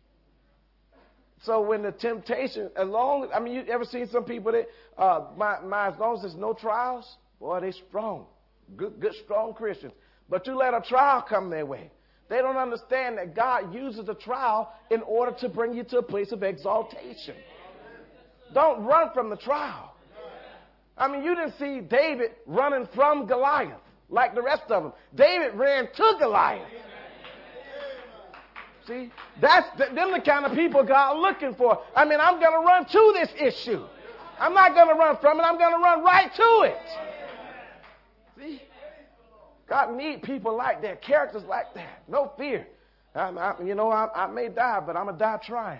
So when the temptation, as long, I mean, you ever seen some people that, uh, my, my, as long as there's no trials, boy, they strong. Good, good, strong Christians. But you let a trial come their way. They don't understand that God uses a trial in order to bring you to a place of exaltation. Don't run from the trial. I mean, you didn't see David running from Goliath like the rest of them. David ran to Goliath. See, that's the, them the kind of people God looking for. I mean, I'm going to run to this issue. I'm not going to run from it. I'm going to run right to it. See? God need people like that, characters like that. No fear. I, I, you know, I, I may die, but I'm going to die trying.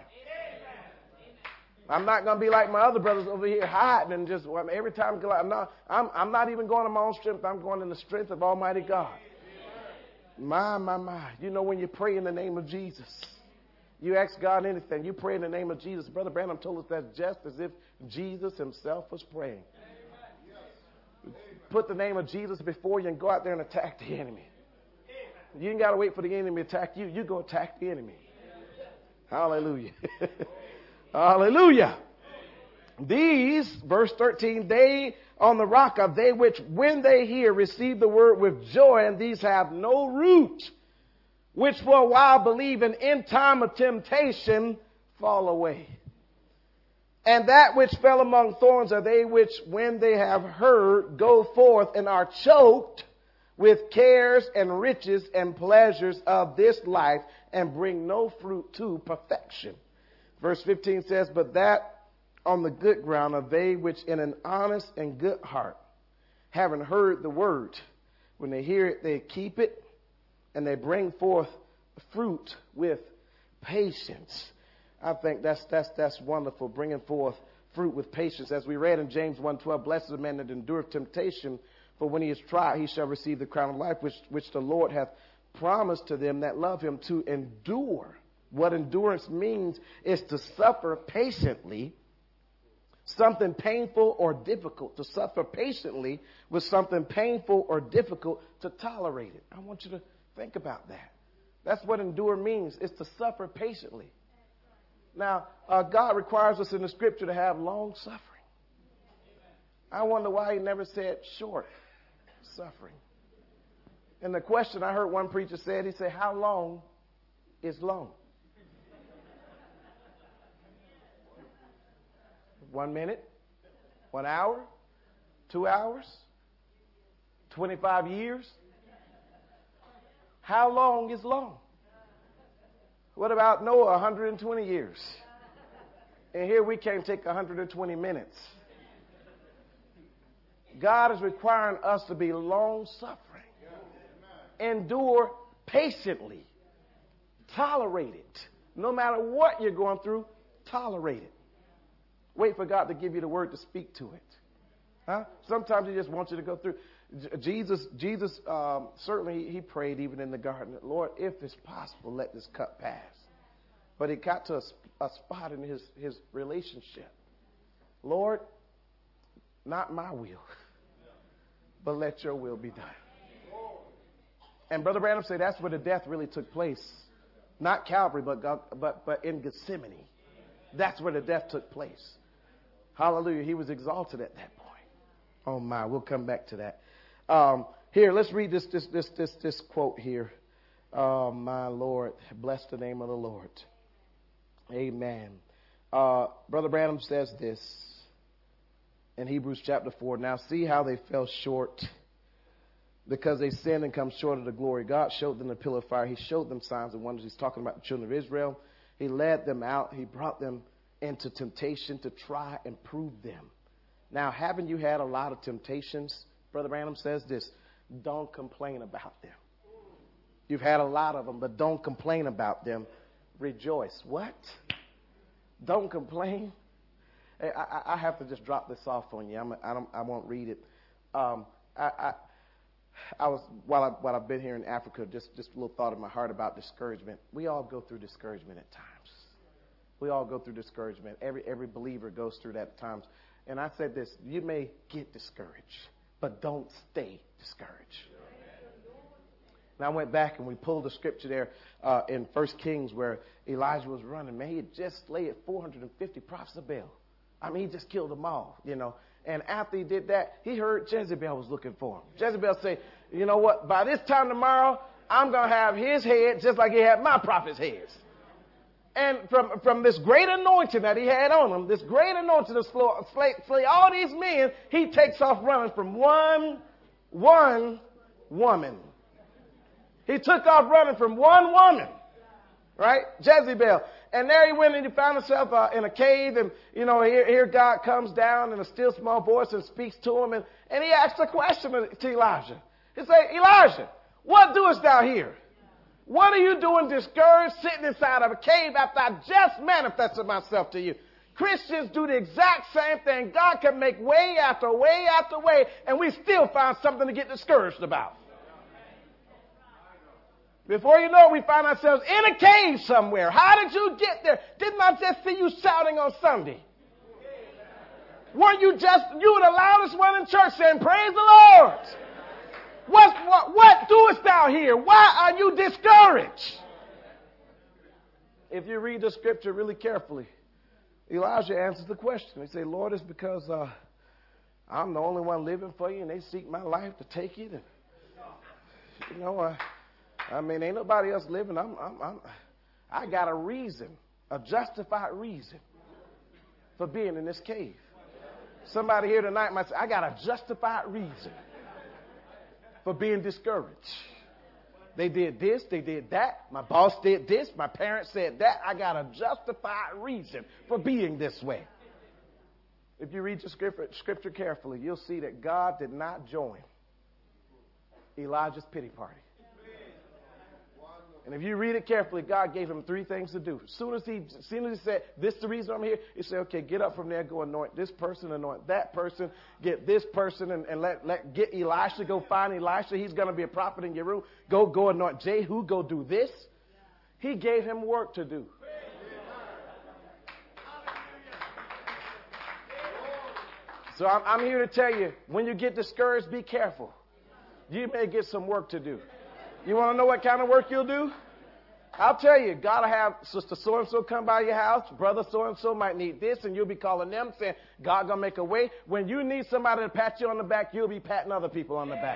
I'm not going to be like my other brothers over here hiding and just well, every time I'm not, I'm, I'm not even going in my own strength. I'm going in the strength of Almighty God. My, my, my. You know, when you pray in the name of Jesus, you ask God anything, you pray in the name of Jesus. Brother Branham told us that's just as if Jesus himself was praying. Put the name of Jesus before you and go out there and attack the enemy. You ain't got to wait for the enemy to attack you. You go attack the enemy. Hallelujah. Hallelujah. These, verse thirteen, they on the rock are they which, when they hear, receive the word with joy, and these have no root, which for a while believe, and in time of temptation fall away. And that which fell among thorns are they which, when they have heard, go forth and are choked with cares and riches and pleasures of this life, and bring no fruit to perfection. Verse fifteen says, but that on the good ground are they which in an honest and good heart, having heard the word, when they hear it, they keep it, and they bring forth fruit with patience. I think that's that's that's wonderful, bringing forth fruit with patience. As we read in James one twelve, blessed is the man that endureth temptation, for when he is tried, he shall receive the crown of life, which, which the Lord hath promised to them that love him, to endure. What endurance means is to suffer patiently something painful or difficult, to suffer patiently with something painful or difficult, to tolerate it. I want you to think about that. That's what endure means, is to suffer patiently. Now, uh, God requires us in the scripture to have long suffering. I wonder why he never said short suffering. And the question I heard one preacher said, he said, how long is long? One minute? One hour? Two hours? twenty-five years? How long is long? What about Noah, one hundred twenty years? And here we can't take one hundred twenty minutes. God is requiring us to be long-suffering. Endure patiently. Tolerate it. No matter what you're going through, tolerate it. Wait for God to give you the word to speak to it. Huh? Sometimes he just wants you to go through. Jesus, Jesus um, certainly he prayed even in the garden, Lord, if it's possible, let this cup pass. But he got to a, a spot in his, his relationship. Lord, not my will, but let your will be done. And Brother Branham said that's where the death really took place. Not Calvary, but, God, but, but in Gethsemane. That's where the death took place. Hallelujah. He was exalted at that point. Oh my, we'll come back to that. Um, here, let's read this this this this this quote here. Oh my Lord, bless the name of the Lord. Amen. Uh, Brother Branham says this in Hebrews chapter four. Now see how they fell short because they sinned and come short of the glory. God showed them the pillar of fire. He showed them signs and wonders. He's talking about the children of Israel. He led them out. He brought them into temptation to try and prove them. Now, haven't you had a lot of temptations? Brother Branham says this, don't complain about them. You've had a lot of them, but don't complain about them. Rejoice. What? Don't complain? Hey, I, I have to just drop this off on you. I'm, I, don't, I won't read it. Um, I, I, I was while, I, while I've been here in Africa, just, just a little thought in my heart about discouragement. We all go through discouragement at times. We all go through discouragement. Every every believer goes through that at times. And I said this, you may get discouraged, but don't stay discouraged. And I went back and we pulled the scripture there uh, in First Kings where Elijah was running. Man, he had just slayed four hundred fifty prophets of Baal. I mean, he just killed them all, you know. And after he did that, he heard Jezebel was looking for him. Jezebel said, you know what, by this time tomorrow, I'm going to have his head just like he had my prophets' heads. And from, from this great anointing that he had on him, this great anointing to slay, slay all these men, he takes off running from one, one woman. He took off running from one woman, right? Jezebel. And there he went and he found himself uh, in a cave. And, you know, here, here God comes down in a still small voice and speaks to him. And, and he asks a question to Elijah. He said, Elijah, what doest thou here? What are you doing discouraged, sitting inside of a cave after I just manifested myself to you? Christians do the exact same thing. God can make way after way after way, and we still find something to get discouraged about. Before you know it, we find ourselves in a cave somewhere. How did you get there? Didn't I just see you shouting on Sunday? Weren't you just, you were the loudest one in church saying, praise the Lord. What, what, what doest thou here? Why are you discouraged? If you read the scripture really carefully, Elijah answers the question. He said, Lord, it's because uh, I'm the only one living for you, and they seek my life to take it. And, you know, uh, I mean, ain't nobody else living. I'm, I'm, I'm, I got a reason, a justified reason for being in this cave. Somebody here tonight might say, I got a justified reason for being discouraged. They did this, they did that. My boss did this, my parents said that. I got a justified reason for being this way. If you read the scripture, scripture carefully, you'll see that God did not join Elijah's pity party. And if you read it carefully, God gave him three things to do. As soon as he, as soon as he said, this is the reason I'm here, he said, okay, get up from there, go anoint this person, anoint that person, get this person, and, and let, let get Elisha, go find Elisha. He's going to be a prophet in your room. Go, go anoint Jehu, go do this. He gave him work to do. So I'm, I'm here to tell you, when you get discouraged, be careful. You may get some work to do. You want to know what kind of work you'll do? I'll tell you, God will have sister so-and-so come by your house. Brother so-and-so might need this, and you'll be calling them saying, God going to make a way. When you need somebody to pat you on the back, you'll be patting other people on the back.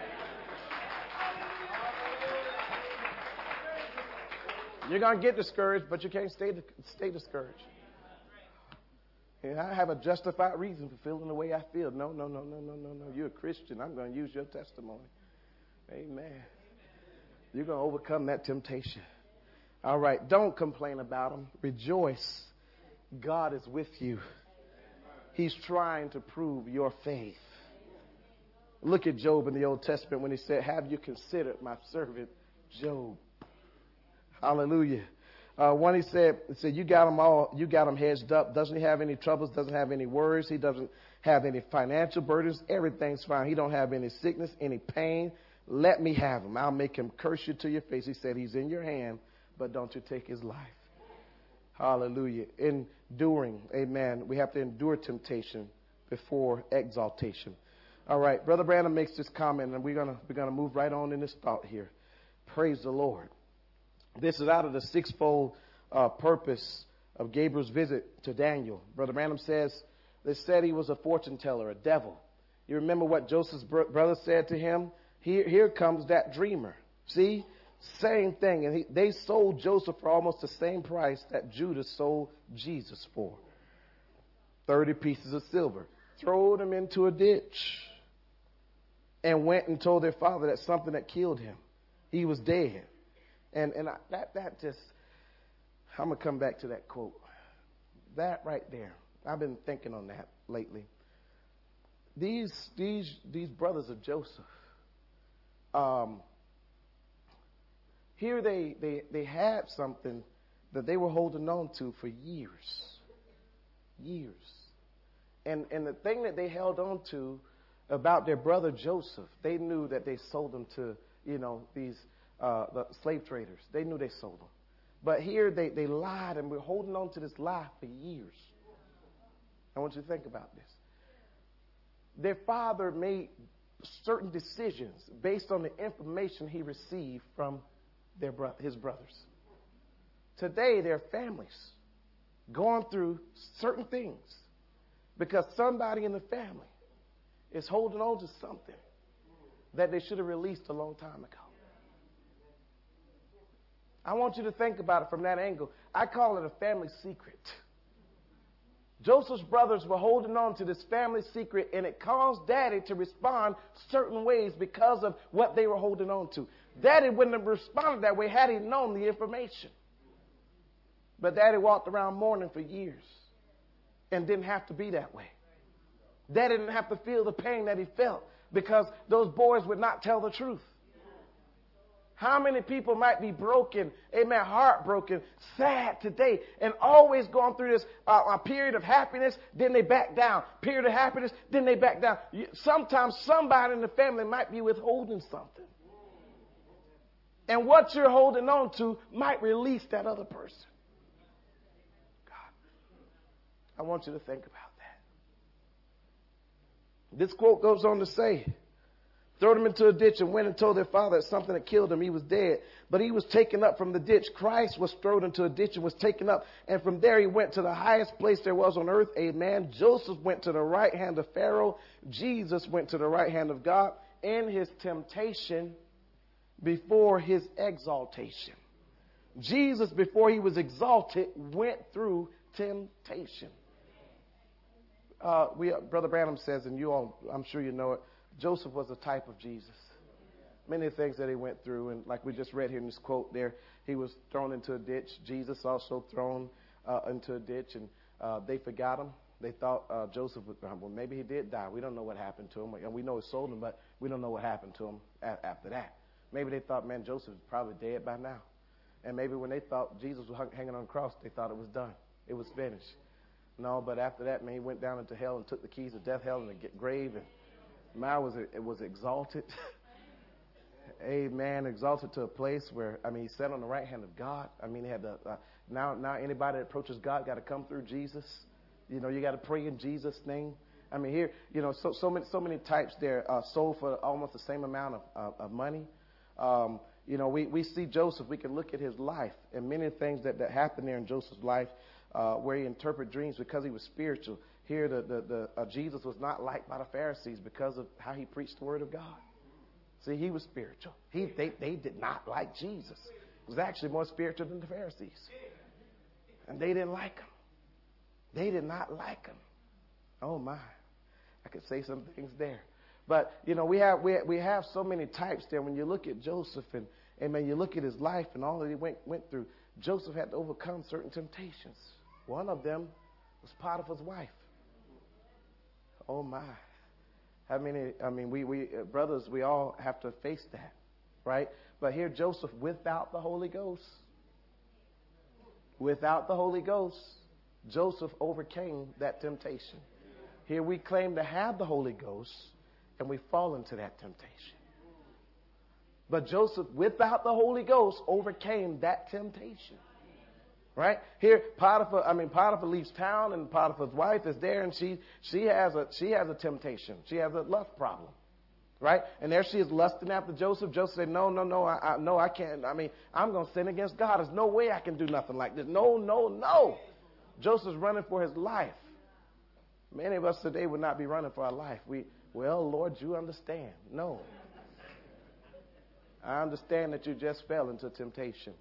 You're going to get discouraged, but you can't stay, stay discouraged. And I have a justified reason for feeling the way I feel. No, no, no, no, no, no, no. You're a Christian. I'm going to use your testimony. Amen. You're going to overcome that temptation. All right. Don't complain about them. Rejoice. God is with you. He's trying to prove your faith. Look at Job in the Old Testament when he said, have you considered my servant Job? Hallelujah. Uh, one he said, he said, you got him all, you got him hedged up. Doesn't he have any troubles? Doesn't have any worries. He doesn't have any financial burdens. Everything's fine. He don't have any sickness, any pain. Let me have him. I'll make him curse you to your face. He said, he's in your hand, but don't you take his life. Hallelujah. Enduring. Amen. We have to endure temptation before exaltation. All right. Brother Branham makes this comment, and we're going to, we're going to move right on in this thought here. Praise the Lord. This is out of the sixfold uh, purpose of Gabriel's visit to Daniel. Brother Branham says, they said he was a fortune teller, a devil. You remember what Joseph's br- brother said to him? Here, here comes that dreamer. See? Same thing. And he, they sold Joseph for almost the same price that Judas sold Jesus for. thirty pieces of silver. Throwed him into a ditch. And went and told their father that something had killed him. He was dead. And and I, that that just, I'm going to come back to that quote. That right there. I've been thinking on that lately. These these these brothers of Joseph, um, here they, they, they had something that they were holding on to for years. Years. And and the thing that they held on to about their brother Joseph, they knew that they sold him to, you know, these Uh, the slave traders. They knew they sold them. But here they, they lied, and we're holding on to this lie for years. I want you to think about this. Their father made certain decisions based on the information he received from their bro- his brothers. Today, their families going through certain things because somebody in the family is holding on to something that they should have released a long time ago. I want you to think about it from that angle. I call it a family secret. Joseph's brothers were holding on to this family secret, and it caused Daddy to respond certain ways because of what they were holding on to. Daddy wouldn't have responded that way had he known the information. But Daddy walked around mourning for years and didn't have to be that way. Daddy didn't have to feel the pain that he felt because those boys would not tell the truth. How many people might be broken, amen, heartbroken, sad today, and always going through this uh, a period of happiness, then they back down. Period of happiness, then they back down. You, sometimes somebody in the family might be withholding something. And what you're holding on to might release that other person. God, I want you to think about that. This quote goes on to say, threw him into a ditch and went and told their father that something had killed him. He was dead. But he was taken up from the ditch. Christ was thrown into a ditch and was taken up. And from there he went to the highest place there was on earth. Amen. Joseph went to the right hand of Pharaoh. Jesus went to the right hand of God in his temptation before his exaltation. Jesus, before he was exalted, went through temptation. Uh, we, Brother Branham says, and you all, I'm sure you know it, Joseph was a type of Jesus. Many things that he went through, and like we just read here in this quote there, he was thrown into a ditch. Jesus also thrown uh, into a ditch, and uh, they forgot him. they thought uh, Joseph, would, well, maybe he did die. We don't know what happened to him. And we know he sold him, but we don't know what happened to him a- after that. Maybe they thought, man, Joseph is probably dead by now. And maybe when they thought Jesus was hung, hanging on the cross, they thought it was done. It was finished. No, but after that, man, he went down into hell and took the keys of death, hell, and the grave. And man was, it was exalted. Amen. Exalted to a place where, I mean, he sat on the right hand of God. I mean, he had the, uh, now, now anybody that approaches God got to come through Jesus. You know, you got to pray in Jesus' name. I mean, here, you know, so so many so many types there uh, sold for almost the same amount of, of, of money. Um, you know, we, we see Joseph. We can look at his life and many things that, that happened there in Joseph's life uh, where he interpreted dreams because he was spiritual. Here, the, the, the uh, Jesus was not liked by the Pharisees because of how he preached the word of God. See, he was spiritual. He they, they did not like Jesus. He was actually more spiritual than the Pharisees. And they didn't like him. They did not like him. Oh, my. I could say some things there. But, you know, we have we, we have so many types there. When you look at Joseph and, and when you look at his life and all that he went, went through, Joseph had to overcome certain temptations. One of them was Potiphar's wife. Oh, my. I mean, I mean, we, we uh, brothers, we all have to face that, right? But here, Joseph, without the Holy Ghost, without the Holy Ghost, Joseph overcame that temptation. Here we claim to have the Holy Ghost, and we fall into that temptation. But Joseph, without the Holy Ghost, overcame that temptation. Right? Here, Potiphar, I mean, Potiphar leaves town, and Potiphar's wife is there, and she she has a she has a temptation. She has a lust problem. Right? And there she is lusting after Joseph. Joseph said, no, no, no, I, I, no, I can't. I mean, I'm going to sin against God. There's no way I can do nothing like this. No, no, no. Joseph's running for his life. Many of us today would not be running for our life. We, well, Lord, you understand. No. I understand that you just fell into temptation.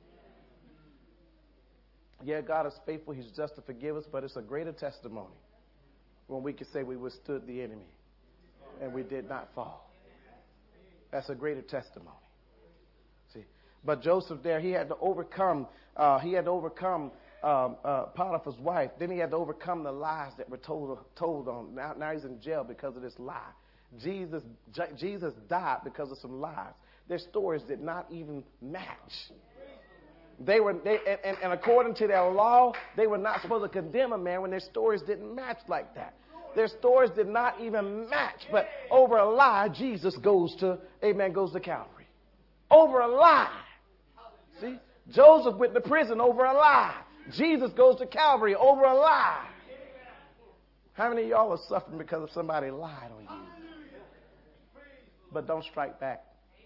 Yeah, God is faithful. He's just to forgive us, but it's a greater testimony when we can say we withstood the enemy and we did not fall. That's a greater testimony. See, but Joseph there, he had to overcome, uh, he had to overcome um, uh, Potiphar's wife. Then he had to overcome the lies that were told told on. Now, now he's in jail because of this lie. Jesus, J- Jesus died because of some lies. Their stories did not even match. They were, they, and, and according to their law, they were not supposed to condemn a man when their stories didn't match like that. Their stories did not even match. But over a lie, Jesus goes to, amen, goes to Calvary. Over a lie. See? Joseph went to prison over a lie. Jesus goes to Calvary over a lie. How many of y'all are suffering because of somebody lied on you? But don't strike back.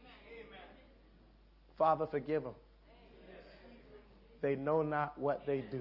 Father, forgive them. They know not what they do.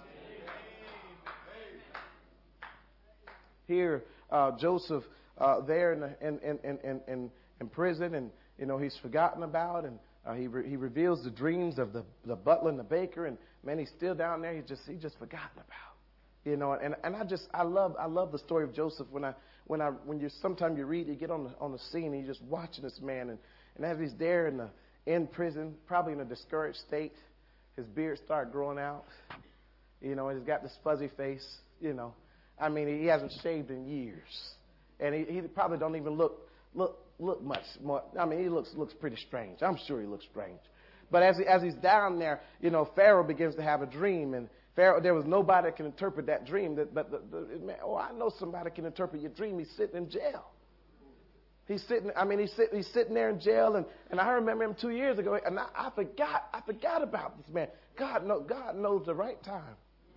Here, uh, Joseph, uh, there in, the, in, in, in, in, in prison, and you know he's forgotten about, and uh, he re- he reveals the dreams of the, the butler and the baker, and man, he's still down there. He just he just forgotten about, you know. And, and I just I love I love the story of Joseph. When I when I when you sometimes you read, you get on the on the scene, and you're just watching this man, and, and as he's there in the in prison, probably in a discouraged state. His beard started growing out, you know, and he's got this fuzzy face, you know. I mean, he hasn't shaved in years, and he, he probably don't even look look look much more. I mean, he looks looks pretty strange. I'm sure he looks strange. But as he, as he's down there, you know, Pharaoh begins to have a dream, and Pharaoh, there was nobody that can interpret that dream. That, but the, the, man, oh, I know somebody can interpret your dream. He's sitting in jail. He's sitting. I mean, he's sitting. He's sitting there in jail, and, and I remember him two years ago, and I, I forgot. I forgot about this man. God know. God knows the right time.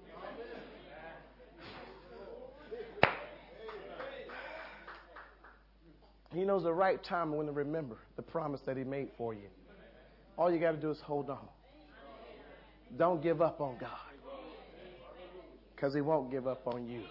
He knows the right time when to remember the promise that He made for you. All you got to do is hold on. Don't give up on God, because He won't give up on you.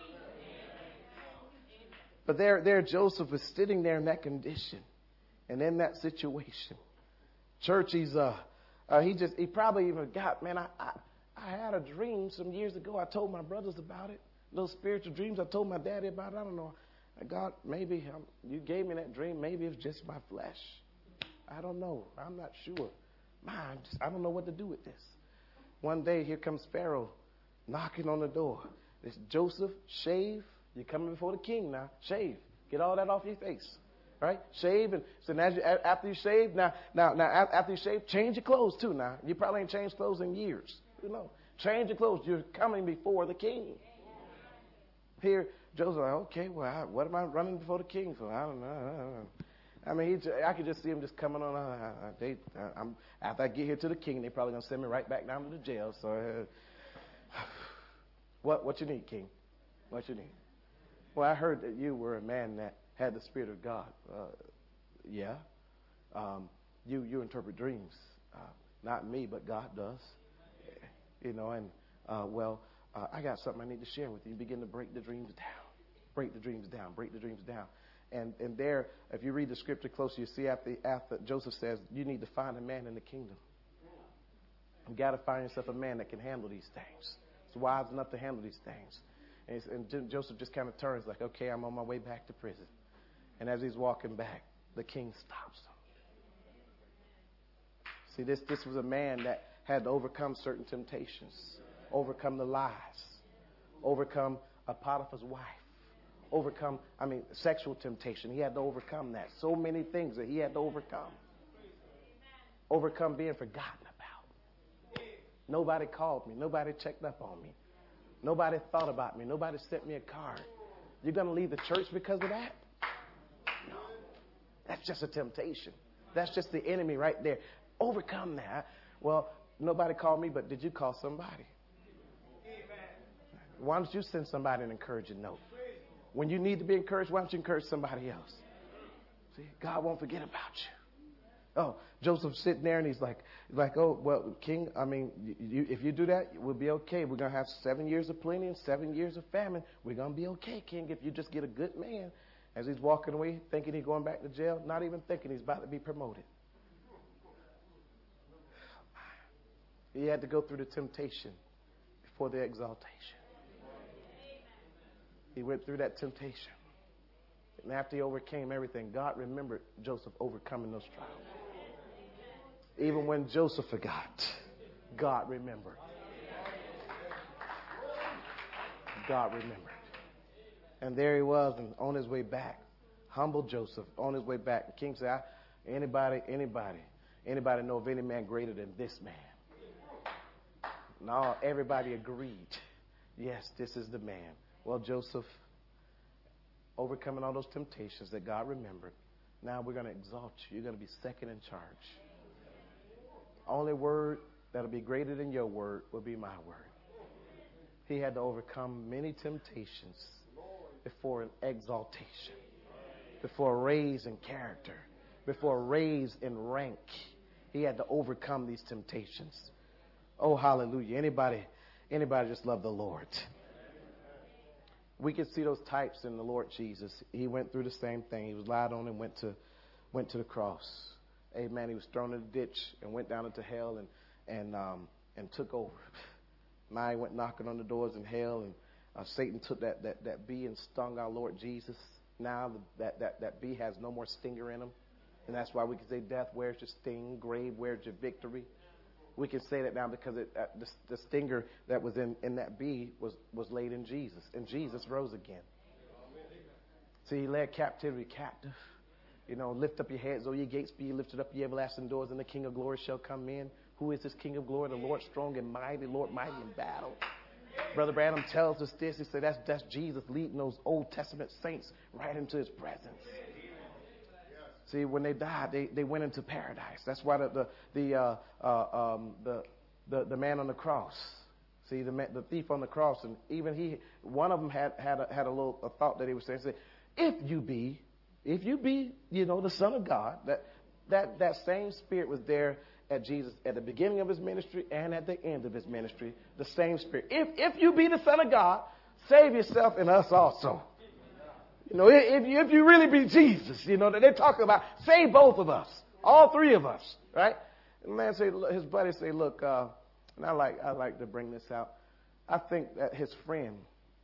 But there, there, Joseph is sitting there in that condition and in that situation. Church, he's uh, uh he just he probably even got man. I, I I had a dream some years ago. I told my brothers about it. Those spiritual dreams. I told my daddy about it. I don't know. God, maybe um, you gave me that dream. Maybe it's just my flesh. I don't know. I'm not sure. Man, just, I don't know what to do with this. One day, here comes Pharaoh knocking on the door. It's Joseph, shave. You're coming before the king now. Shave. Get all that off your face. Right? Shave. And so now you, after you shave, now, now, now after you shave, change your clothes too now. You probably ain't changed clothes in years. You know. Change your clothes. You're coming before the king. Here, Joseph, like, okay, well, I, what am I running before the king for? I don't know. I, don't know. I mean, he, I could just see him just coming on. Uh, they, uh, I'm, after I get here to the king, they're probably going to send me right back down to the jail. So, uh, what what you need, king? What you need? Well, I heard that you were a man that had the Spirit of God. Uh, yeah. Um, you, you interpret dreams. Uh, not me, but God does. You know, and, uh, well, uh, I got something I need to share with you. You begin to break the dreams down. Break the dreams down. Break the dreams down. And and there, if you read the scripture closely, you see after, after Joseph says, you need to find a man in the kingdom. You got to find yourself a man that can handle these things. It's wise enough to handle these things. And, and Joseph just kind of turns like, okay, I'm on my way back to prison. And as he's walking back, the king stops him. See, this this was a man that had to overcome certain temptations, overcome the lies, overcome a Potiphar's wife, overcome, I mean, sexual temptation. He had to overcome that. So many things that he had to overcome. Overcome being forgotten about. Nobody called me. Nobody checked up on me. Nobody thought about me. Nobody sent me a card. You're going to leave the church because of that? No. That's just a temptation. That's just the enemy right there. Overcome that. Well, nobody called me, but did you call somebody? Why don't you send somebody an encouraging note? When you need to be encouraged, why don't you encourage somebody else? See, God won't forget about you. Oh, Joseph's sitting there and he's like, like, oh, well, King, I mean, you, if you do that, we'll be okay. We're going to have seven years of plenty and seven years of famine. We're going to be okay, King, if you just get a good man. As he's walking away, thinking he's going back to jail, not even thinking he's about to be promoted. He had to go through the temptation before the exaltation. He went through that temptation. And after he overcame everything, God remembered Joseph overcoming those trials. Even when Joseph forgot, God remembered. God remembered. And there he was, and on his way back, humble Joseph, on his way back. The king said, I, anybody, anybody, anybody know of any man greater than this man? No, everybody agreed. Yes, this is the man. Well, Joseph, overcoming all those temptations that God remembered, now we're going to exalt you. You're going to be second in charge. Only word that'll be greater than your word will be my word. He had to overcome many temptations before an exaltation, before a raise in character, before a raise in rank. He had to overcome these temptations. Oh, hallelujah. Anybody, anybody just love the Lord? We can see those types in the Lord Jesus. He went through the same thing. He was lied on and went to went to the cross. Amen. He was thrown in the ditch and went down into hell and and um, and took over. Now he went knocking on the doors in hell, and uh, Satan took that, that, that bee and stung our Lord Jesus. Now the, that, that, that bee has no more stinger in him. And that's why we can say, death, where's your sting? Grave, where's your victory? We can say that now because it, uh, the, the stinger that was in, in that bee was, was laid in Jesus. And Jesus rose again. See, he led captivity captive. You know, lift up your heads, O ye gates, be ye lifted up, ye everlasting doors, and the King of glory shall come in. Who is this King of glory? The Lord strong and mighty, Lord mighty in battle. Brother Branham tells us this. He said that's, that's Jesus leading those Old Testament saints right into his presence. See, when they died, they, they went into paradise. That's why the the the, uh, uh, um, the the the man on the cross. See, the man, the thief on the cross, and even he, one of them had had a, had a little a thought that he was saying. Say, if you be, if you be, you know, the Son of God, that that that same spirit was there at Jesus at the beginning of his ministry and at the end of his ministry. The same spirit. If if you be the Son of God, save yourself and us also. You know, if you, if you really be Jesus, you know, they're talking about save both of us, all three of us, right? And the man say, his buddy say, look, uh, and I like I like to bring this out. I think that his friend,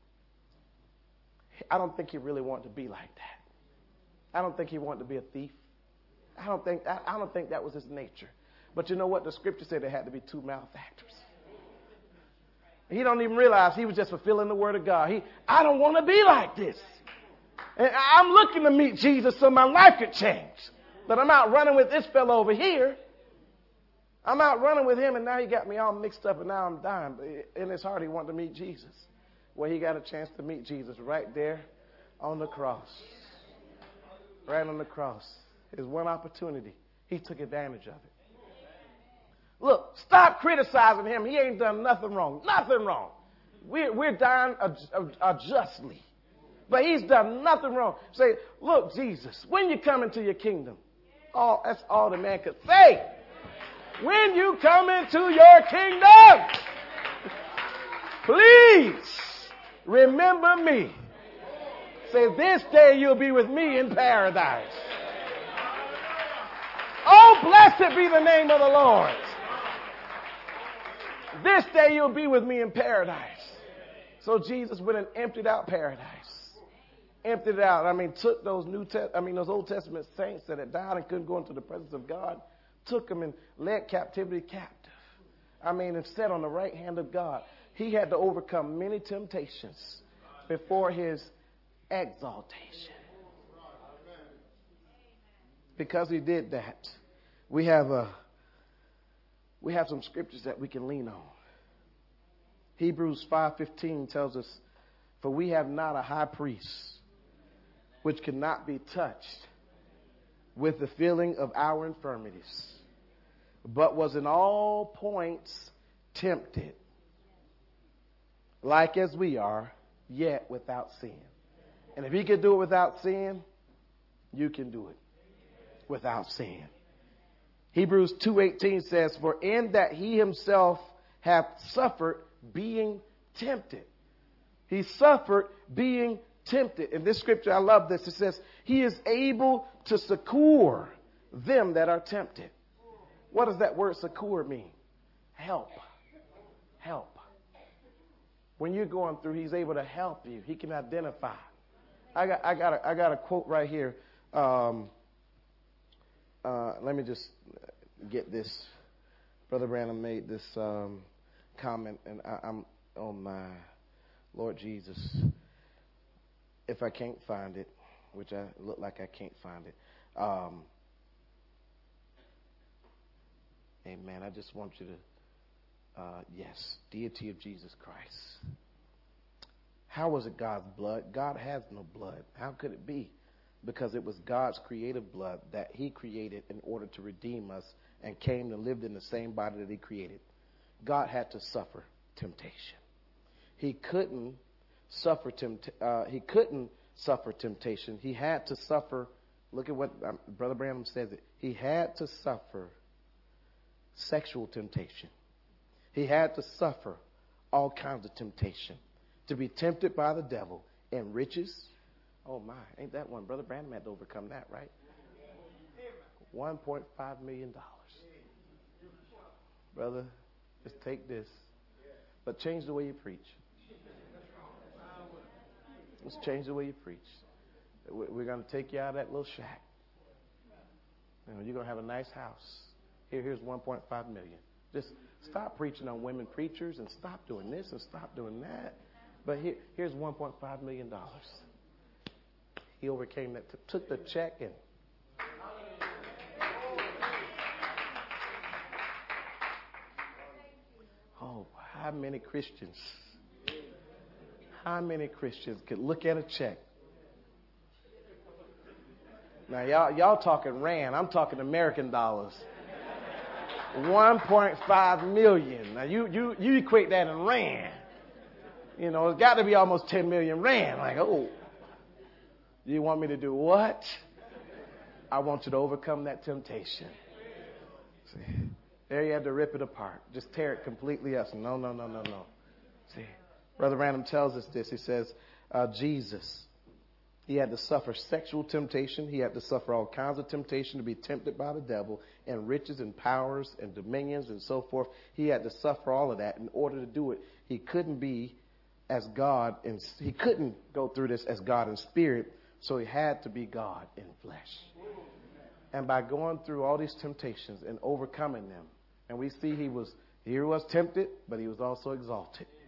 I don't think he really wanted to be like that. I don't think he wanted to be a thief. I don't think I, I don't think that was his nature. But you know what? The scripture said there had to be two malefactors. He don't even realize he was just fulfilling the word of God. He, I don't want to be like this. And I'm looking to meet Jesus so my life could change. But I'm out running with this fellow over here. I'm out running with him, and now he got me all mixed up, and now I'm dying. In his heart, he wanted to meet Jesus. Well, he got a chance to meet Jesus right there on the cross. Right on the cross. His one opportunity. He took advantage of it. Look, stop criticizing him. He ain't done nothing wrong. Nothing wrong. We're, we're dying unjustly. But he's done nothing wrong. Say, look, Jesus, when you come into your kingdom, all, that's all the man could say. When you come into your kingdom, please remember me. Say, this day you'll be with me in paradise. Oh, blessed be the name of the Lord. This day you'll be with me in paradise. So Jesus went and emptied out paradise. Emptied it out. I mean, took those New Test, I mean, those Old Testament saints that had died and couldn't go into the presence of God, took them and led captivity captive. I mean, and sat on the right hand of God. He had to overcome many temptations before his exaltation. Because he did that, we have a we have some scriptures that we can lean on. Hebrews five fifteen tells us, for we have not a high priest which cannot be touched with the feeling of our infirmities, but was in all points tempted, like as we are, yet without sin. And if he could do it without sin, you can do it without sin. Hebrews two eighteen says, for in that he himself hath suffered being tempted. He suffered being tempted. In this scripture, I love this. It says, he is able to succor them that are tempted. What does that word succor mean? Help. Help. When you're going through, he's able to help you. He can identify. I got, I got, a, I got a quote right here. Um, uh, let me just get this. Brother Branham made this um, comment, and I, I'm on my Lord Jesus. If I can't find it, which I look like I can't find it, um, amen. I just want you to, uh, yes, deity of Jesus Christ. How was it God's blood? God has no blood. How could it be? Because it was God's creative blood that he created in order to redeem us and came and lived in the same body that he created. God had to suffer temptation. He couldn't suffer tempt- uh, he couldn't suffer temptation. He had to suffer. Look at what um, Brother Branham says it. He had to suffer sexual temptation. He had to suffer all kinds of temptation. To be tempted by the devil in riches. Oh my, ain't that one? Brother Branham had to overcome that, right? one point five million dollars. Brother, just take this. But change the way you preach. Let's change the way you preach. We're going to take you out of that little shack. You know, you're going to have a nice house. Here, here's one point five million. Just stop preaching on women preachers and stop doing this and stop doing that. But here, here's one point five million dollars. He overcame that, t- took the check and oh, how many Christians, how many Christians could look at a check? Now, y'all, y'all talking rand. I'm talking American dollars. one point five million. Now, you, you, you equate that in rand. You know, it's got to be almost ten million rand. Like, oh, you want me to do what? I want you to overcome that temptation. See, there you had to rip it apart. Just tear it completely up. No, no, no, no, no. See, Brother Random tells us this. He says, uh, Jesus, he had to suffer sexual temptation. He had to suffer all kinds of temptation to be tempted by the devil and riches and powers and dominions and so forth. He had to suffer all of that in order to do it. He couldn't be as God, and he couldn't go through this as God in spirit, so he had to be God in flesh. And by going through all these temptations and overcoming them, and we see he was, he was tempted, but he was also exalted.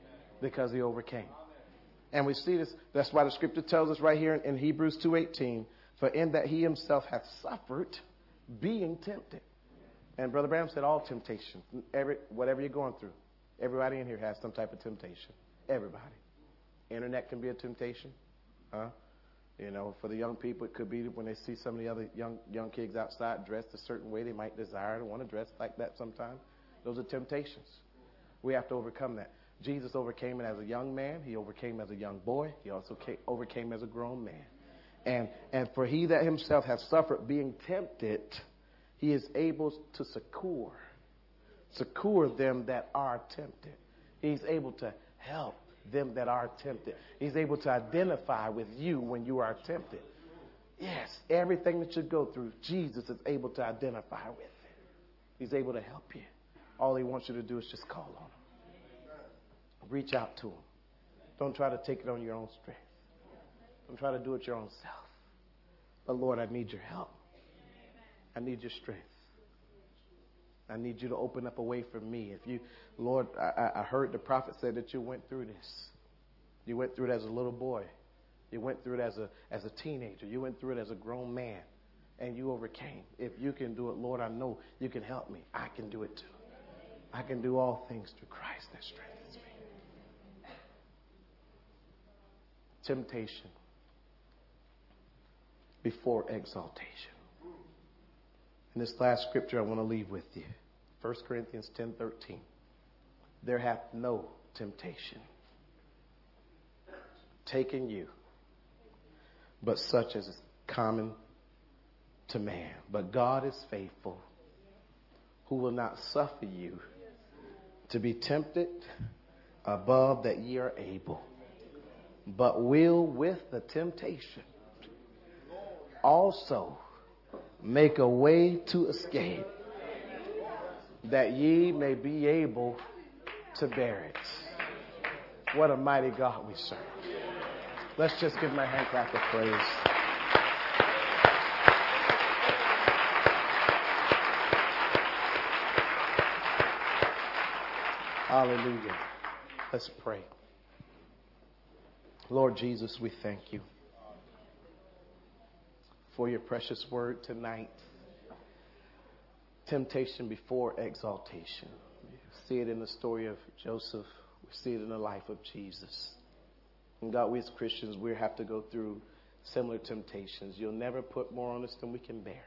Because he overcame. And we see this. That's why the scripture tells us right here in Hebrews two eighteen, for in that he himself hath suffered being tempted. And Brother Branham said all temptation, every, whatever you're going through, everybody in here has some type of temptation. Everybody. Internet can be a temptation. Huh? You know, for the young people, it could be when they see some of the other young young kids outside dressed a certain way, they might desire to want to dress like that sometime. Those are temptations. We have to overcome that. Jesus overcame it as a young man. He overcame as a young boy. He also came, overcame as a grown man. And and for he that himself has suffered being tempted, he is able to succor, succor them that are tempted. He's able to help them that are tempted. He's able to identify with you when you are tempted. Yes, everything that you go through, Jesus is able to identify with it. He's able to help you. All he wants you to do is just call on him. Reach out to him. Don't try to take it on your own strength. Don't try to do it your own self. But Lord, I need your help. I need your strength. I need you to open up a way for me. If you, Lord, I, I heard the prophet say that you went through this. You went through it as a little boy. You went through it as a as a teenager. You went through it as a grown man, and you overcame. If you can do it, Lord, I know you can help me. I can do it too. I can do all things through Christ that strengthens me. Temptation before exaltation. And this last scripture I want to leave with you. First Corinthians ten thirteen. There hath no temptation taken you, but such as is common to man. But God is faithful, who will not suffer you to be tempted above that ye are able, but will with the temptation also make a way to escape, that ye may be able to bear it. What a mighty God we serve. Let's just give him a hand clap of praise. Hallelujah. Let's pray. Lord Jesus, we thank you for your precious word tonight. Temptation before exaltation. We see it in the story of Joseph. We see it in the life of Jesus. And God, we as Christians, we have to go through similar temptations. You'll never put more on us than we can bear.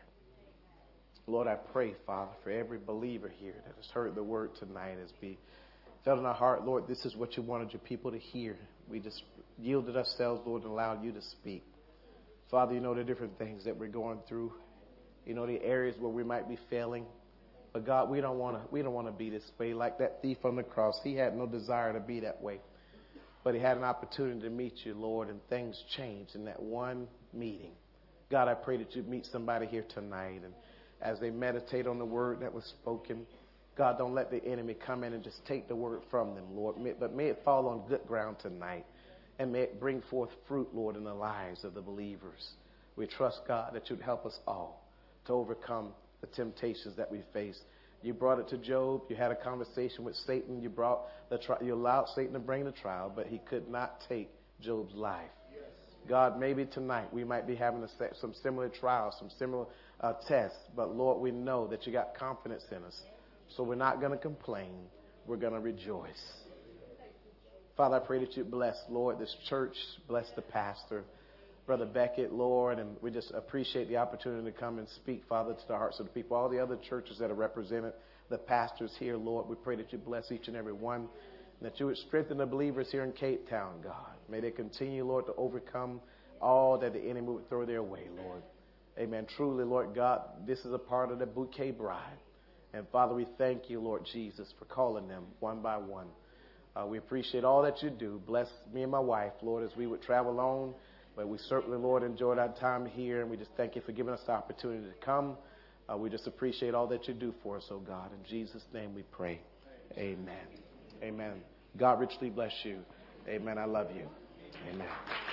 Lord, I pray, Father, for every believer here that has heard the word tonight, as we felt in our heart, Lord, this is what you wanted your people to hear. We just yielded ourselves, Lord, and allowed you to speak. Father, you know the different things that we're going through. You know the areas where we might be failing. But God, we don't want to we don't want to be this way. Like that thief on the cross, he had no desire to be that way. But he had an opportunity to meet you, Lord, and things changed in that one meeting. God, I pray that you meet somebody here tonight, and as they meditate on the word that was spoken, God, don't let the enemy come in and just take the word from them, Lord. But may it fall on good ground tonight. And may it bring forth fruit, Lord, in the lives of the believers. We trust, God, that you'd help us all to overcome the temptations that we face. You brought it to Job. You had a conversation with Satan. You brought the tri- you allowed Satan to bring the trial, but he could not take Job's life. Yes. God, maybe tonight we might be having a, some similar trials, some similar uh, tests. But, Lord, we know that you got confidence in us. So we're not going to complain. We're going to rejoice. Father, I pray that you bless, Lord, this church, bless the pastor, Brother Beckett, Lord, and we just appreciate the opportunity to come and speak, Father, to the hearts of the people. All the other churches that are represented, the pastors here, Lord, we pray that you bless each and every one, and that you would strengthen the believers here in Cape Town, God. May they continue, Lord, to overcome all that the enemy would throw their way, Lord. Amen. Truly, Lord God, this is a part of the bouquet bride. And, Father, we thank you, Lord Jesus, for calling them one by one. Uh, we appreciate all that you do. Bless me and my wife, Lord, as we would travel on. But we certainly, Lord, enjoyed our time here. And we just thank you for giving us the opportunity to come. Uh, we just appreciate all that you do for us, oh God. In Jesus' name we pray. Amen. Amen. God richly bless you. Amen. I love you. Amen.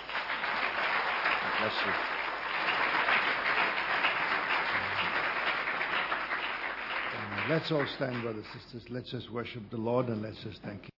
God bless you. Let's all stand, brothers and sisters. Let's just worship the Lord and let's just thank Him.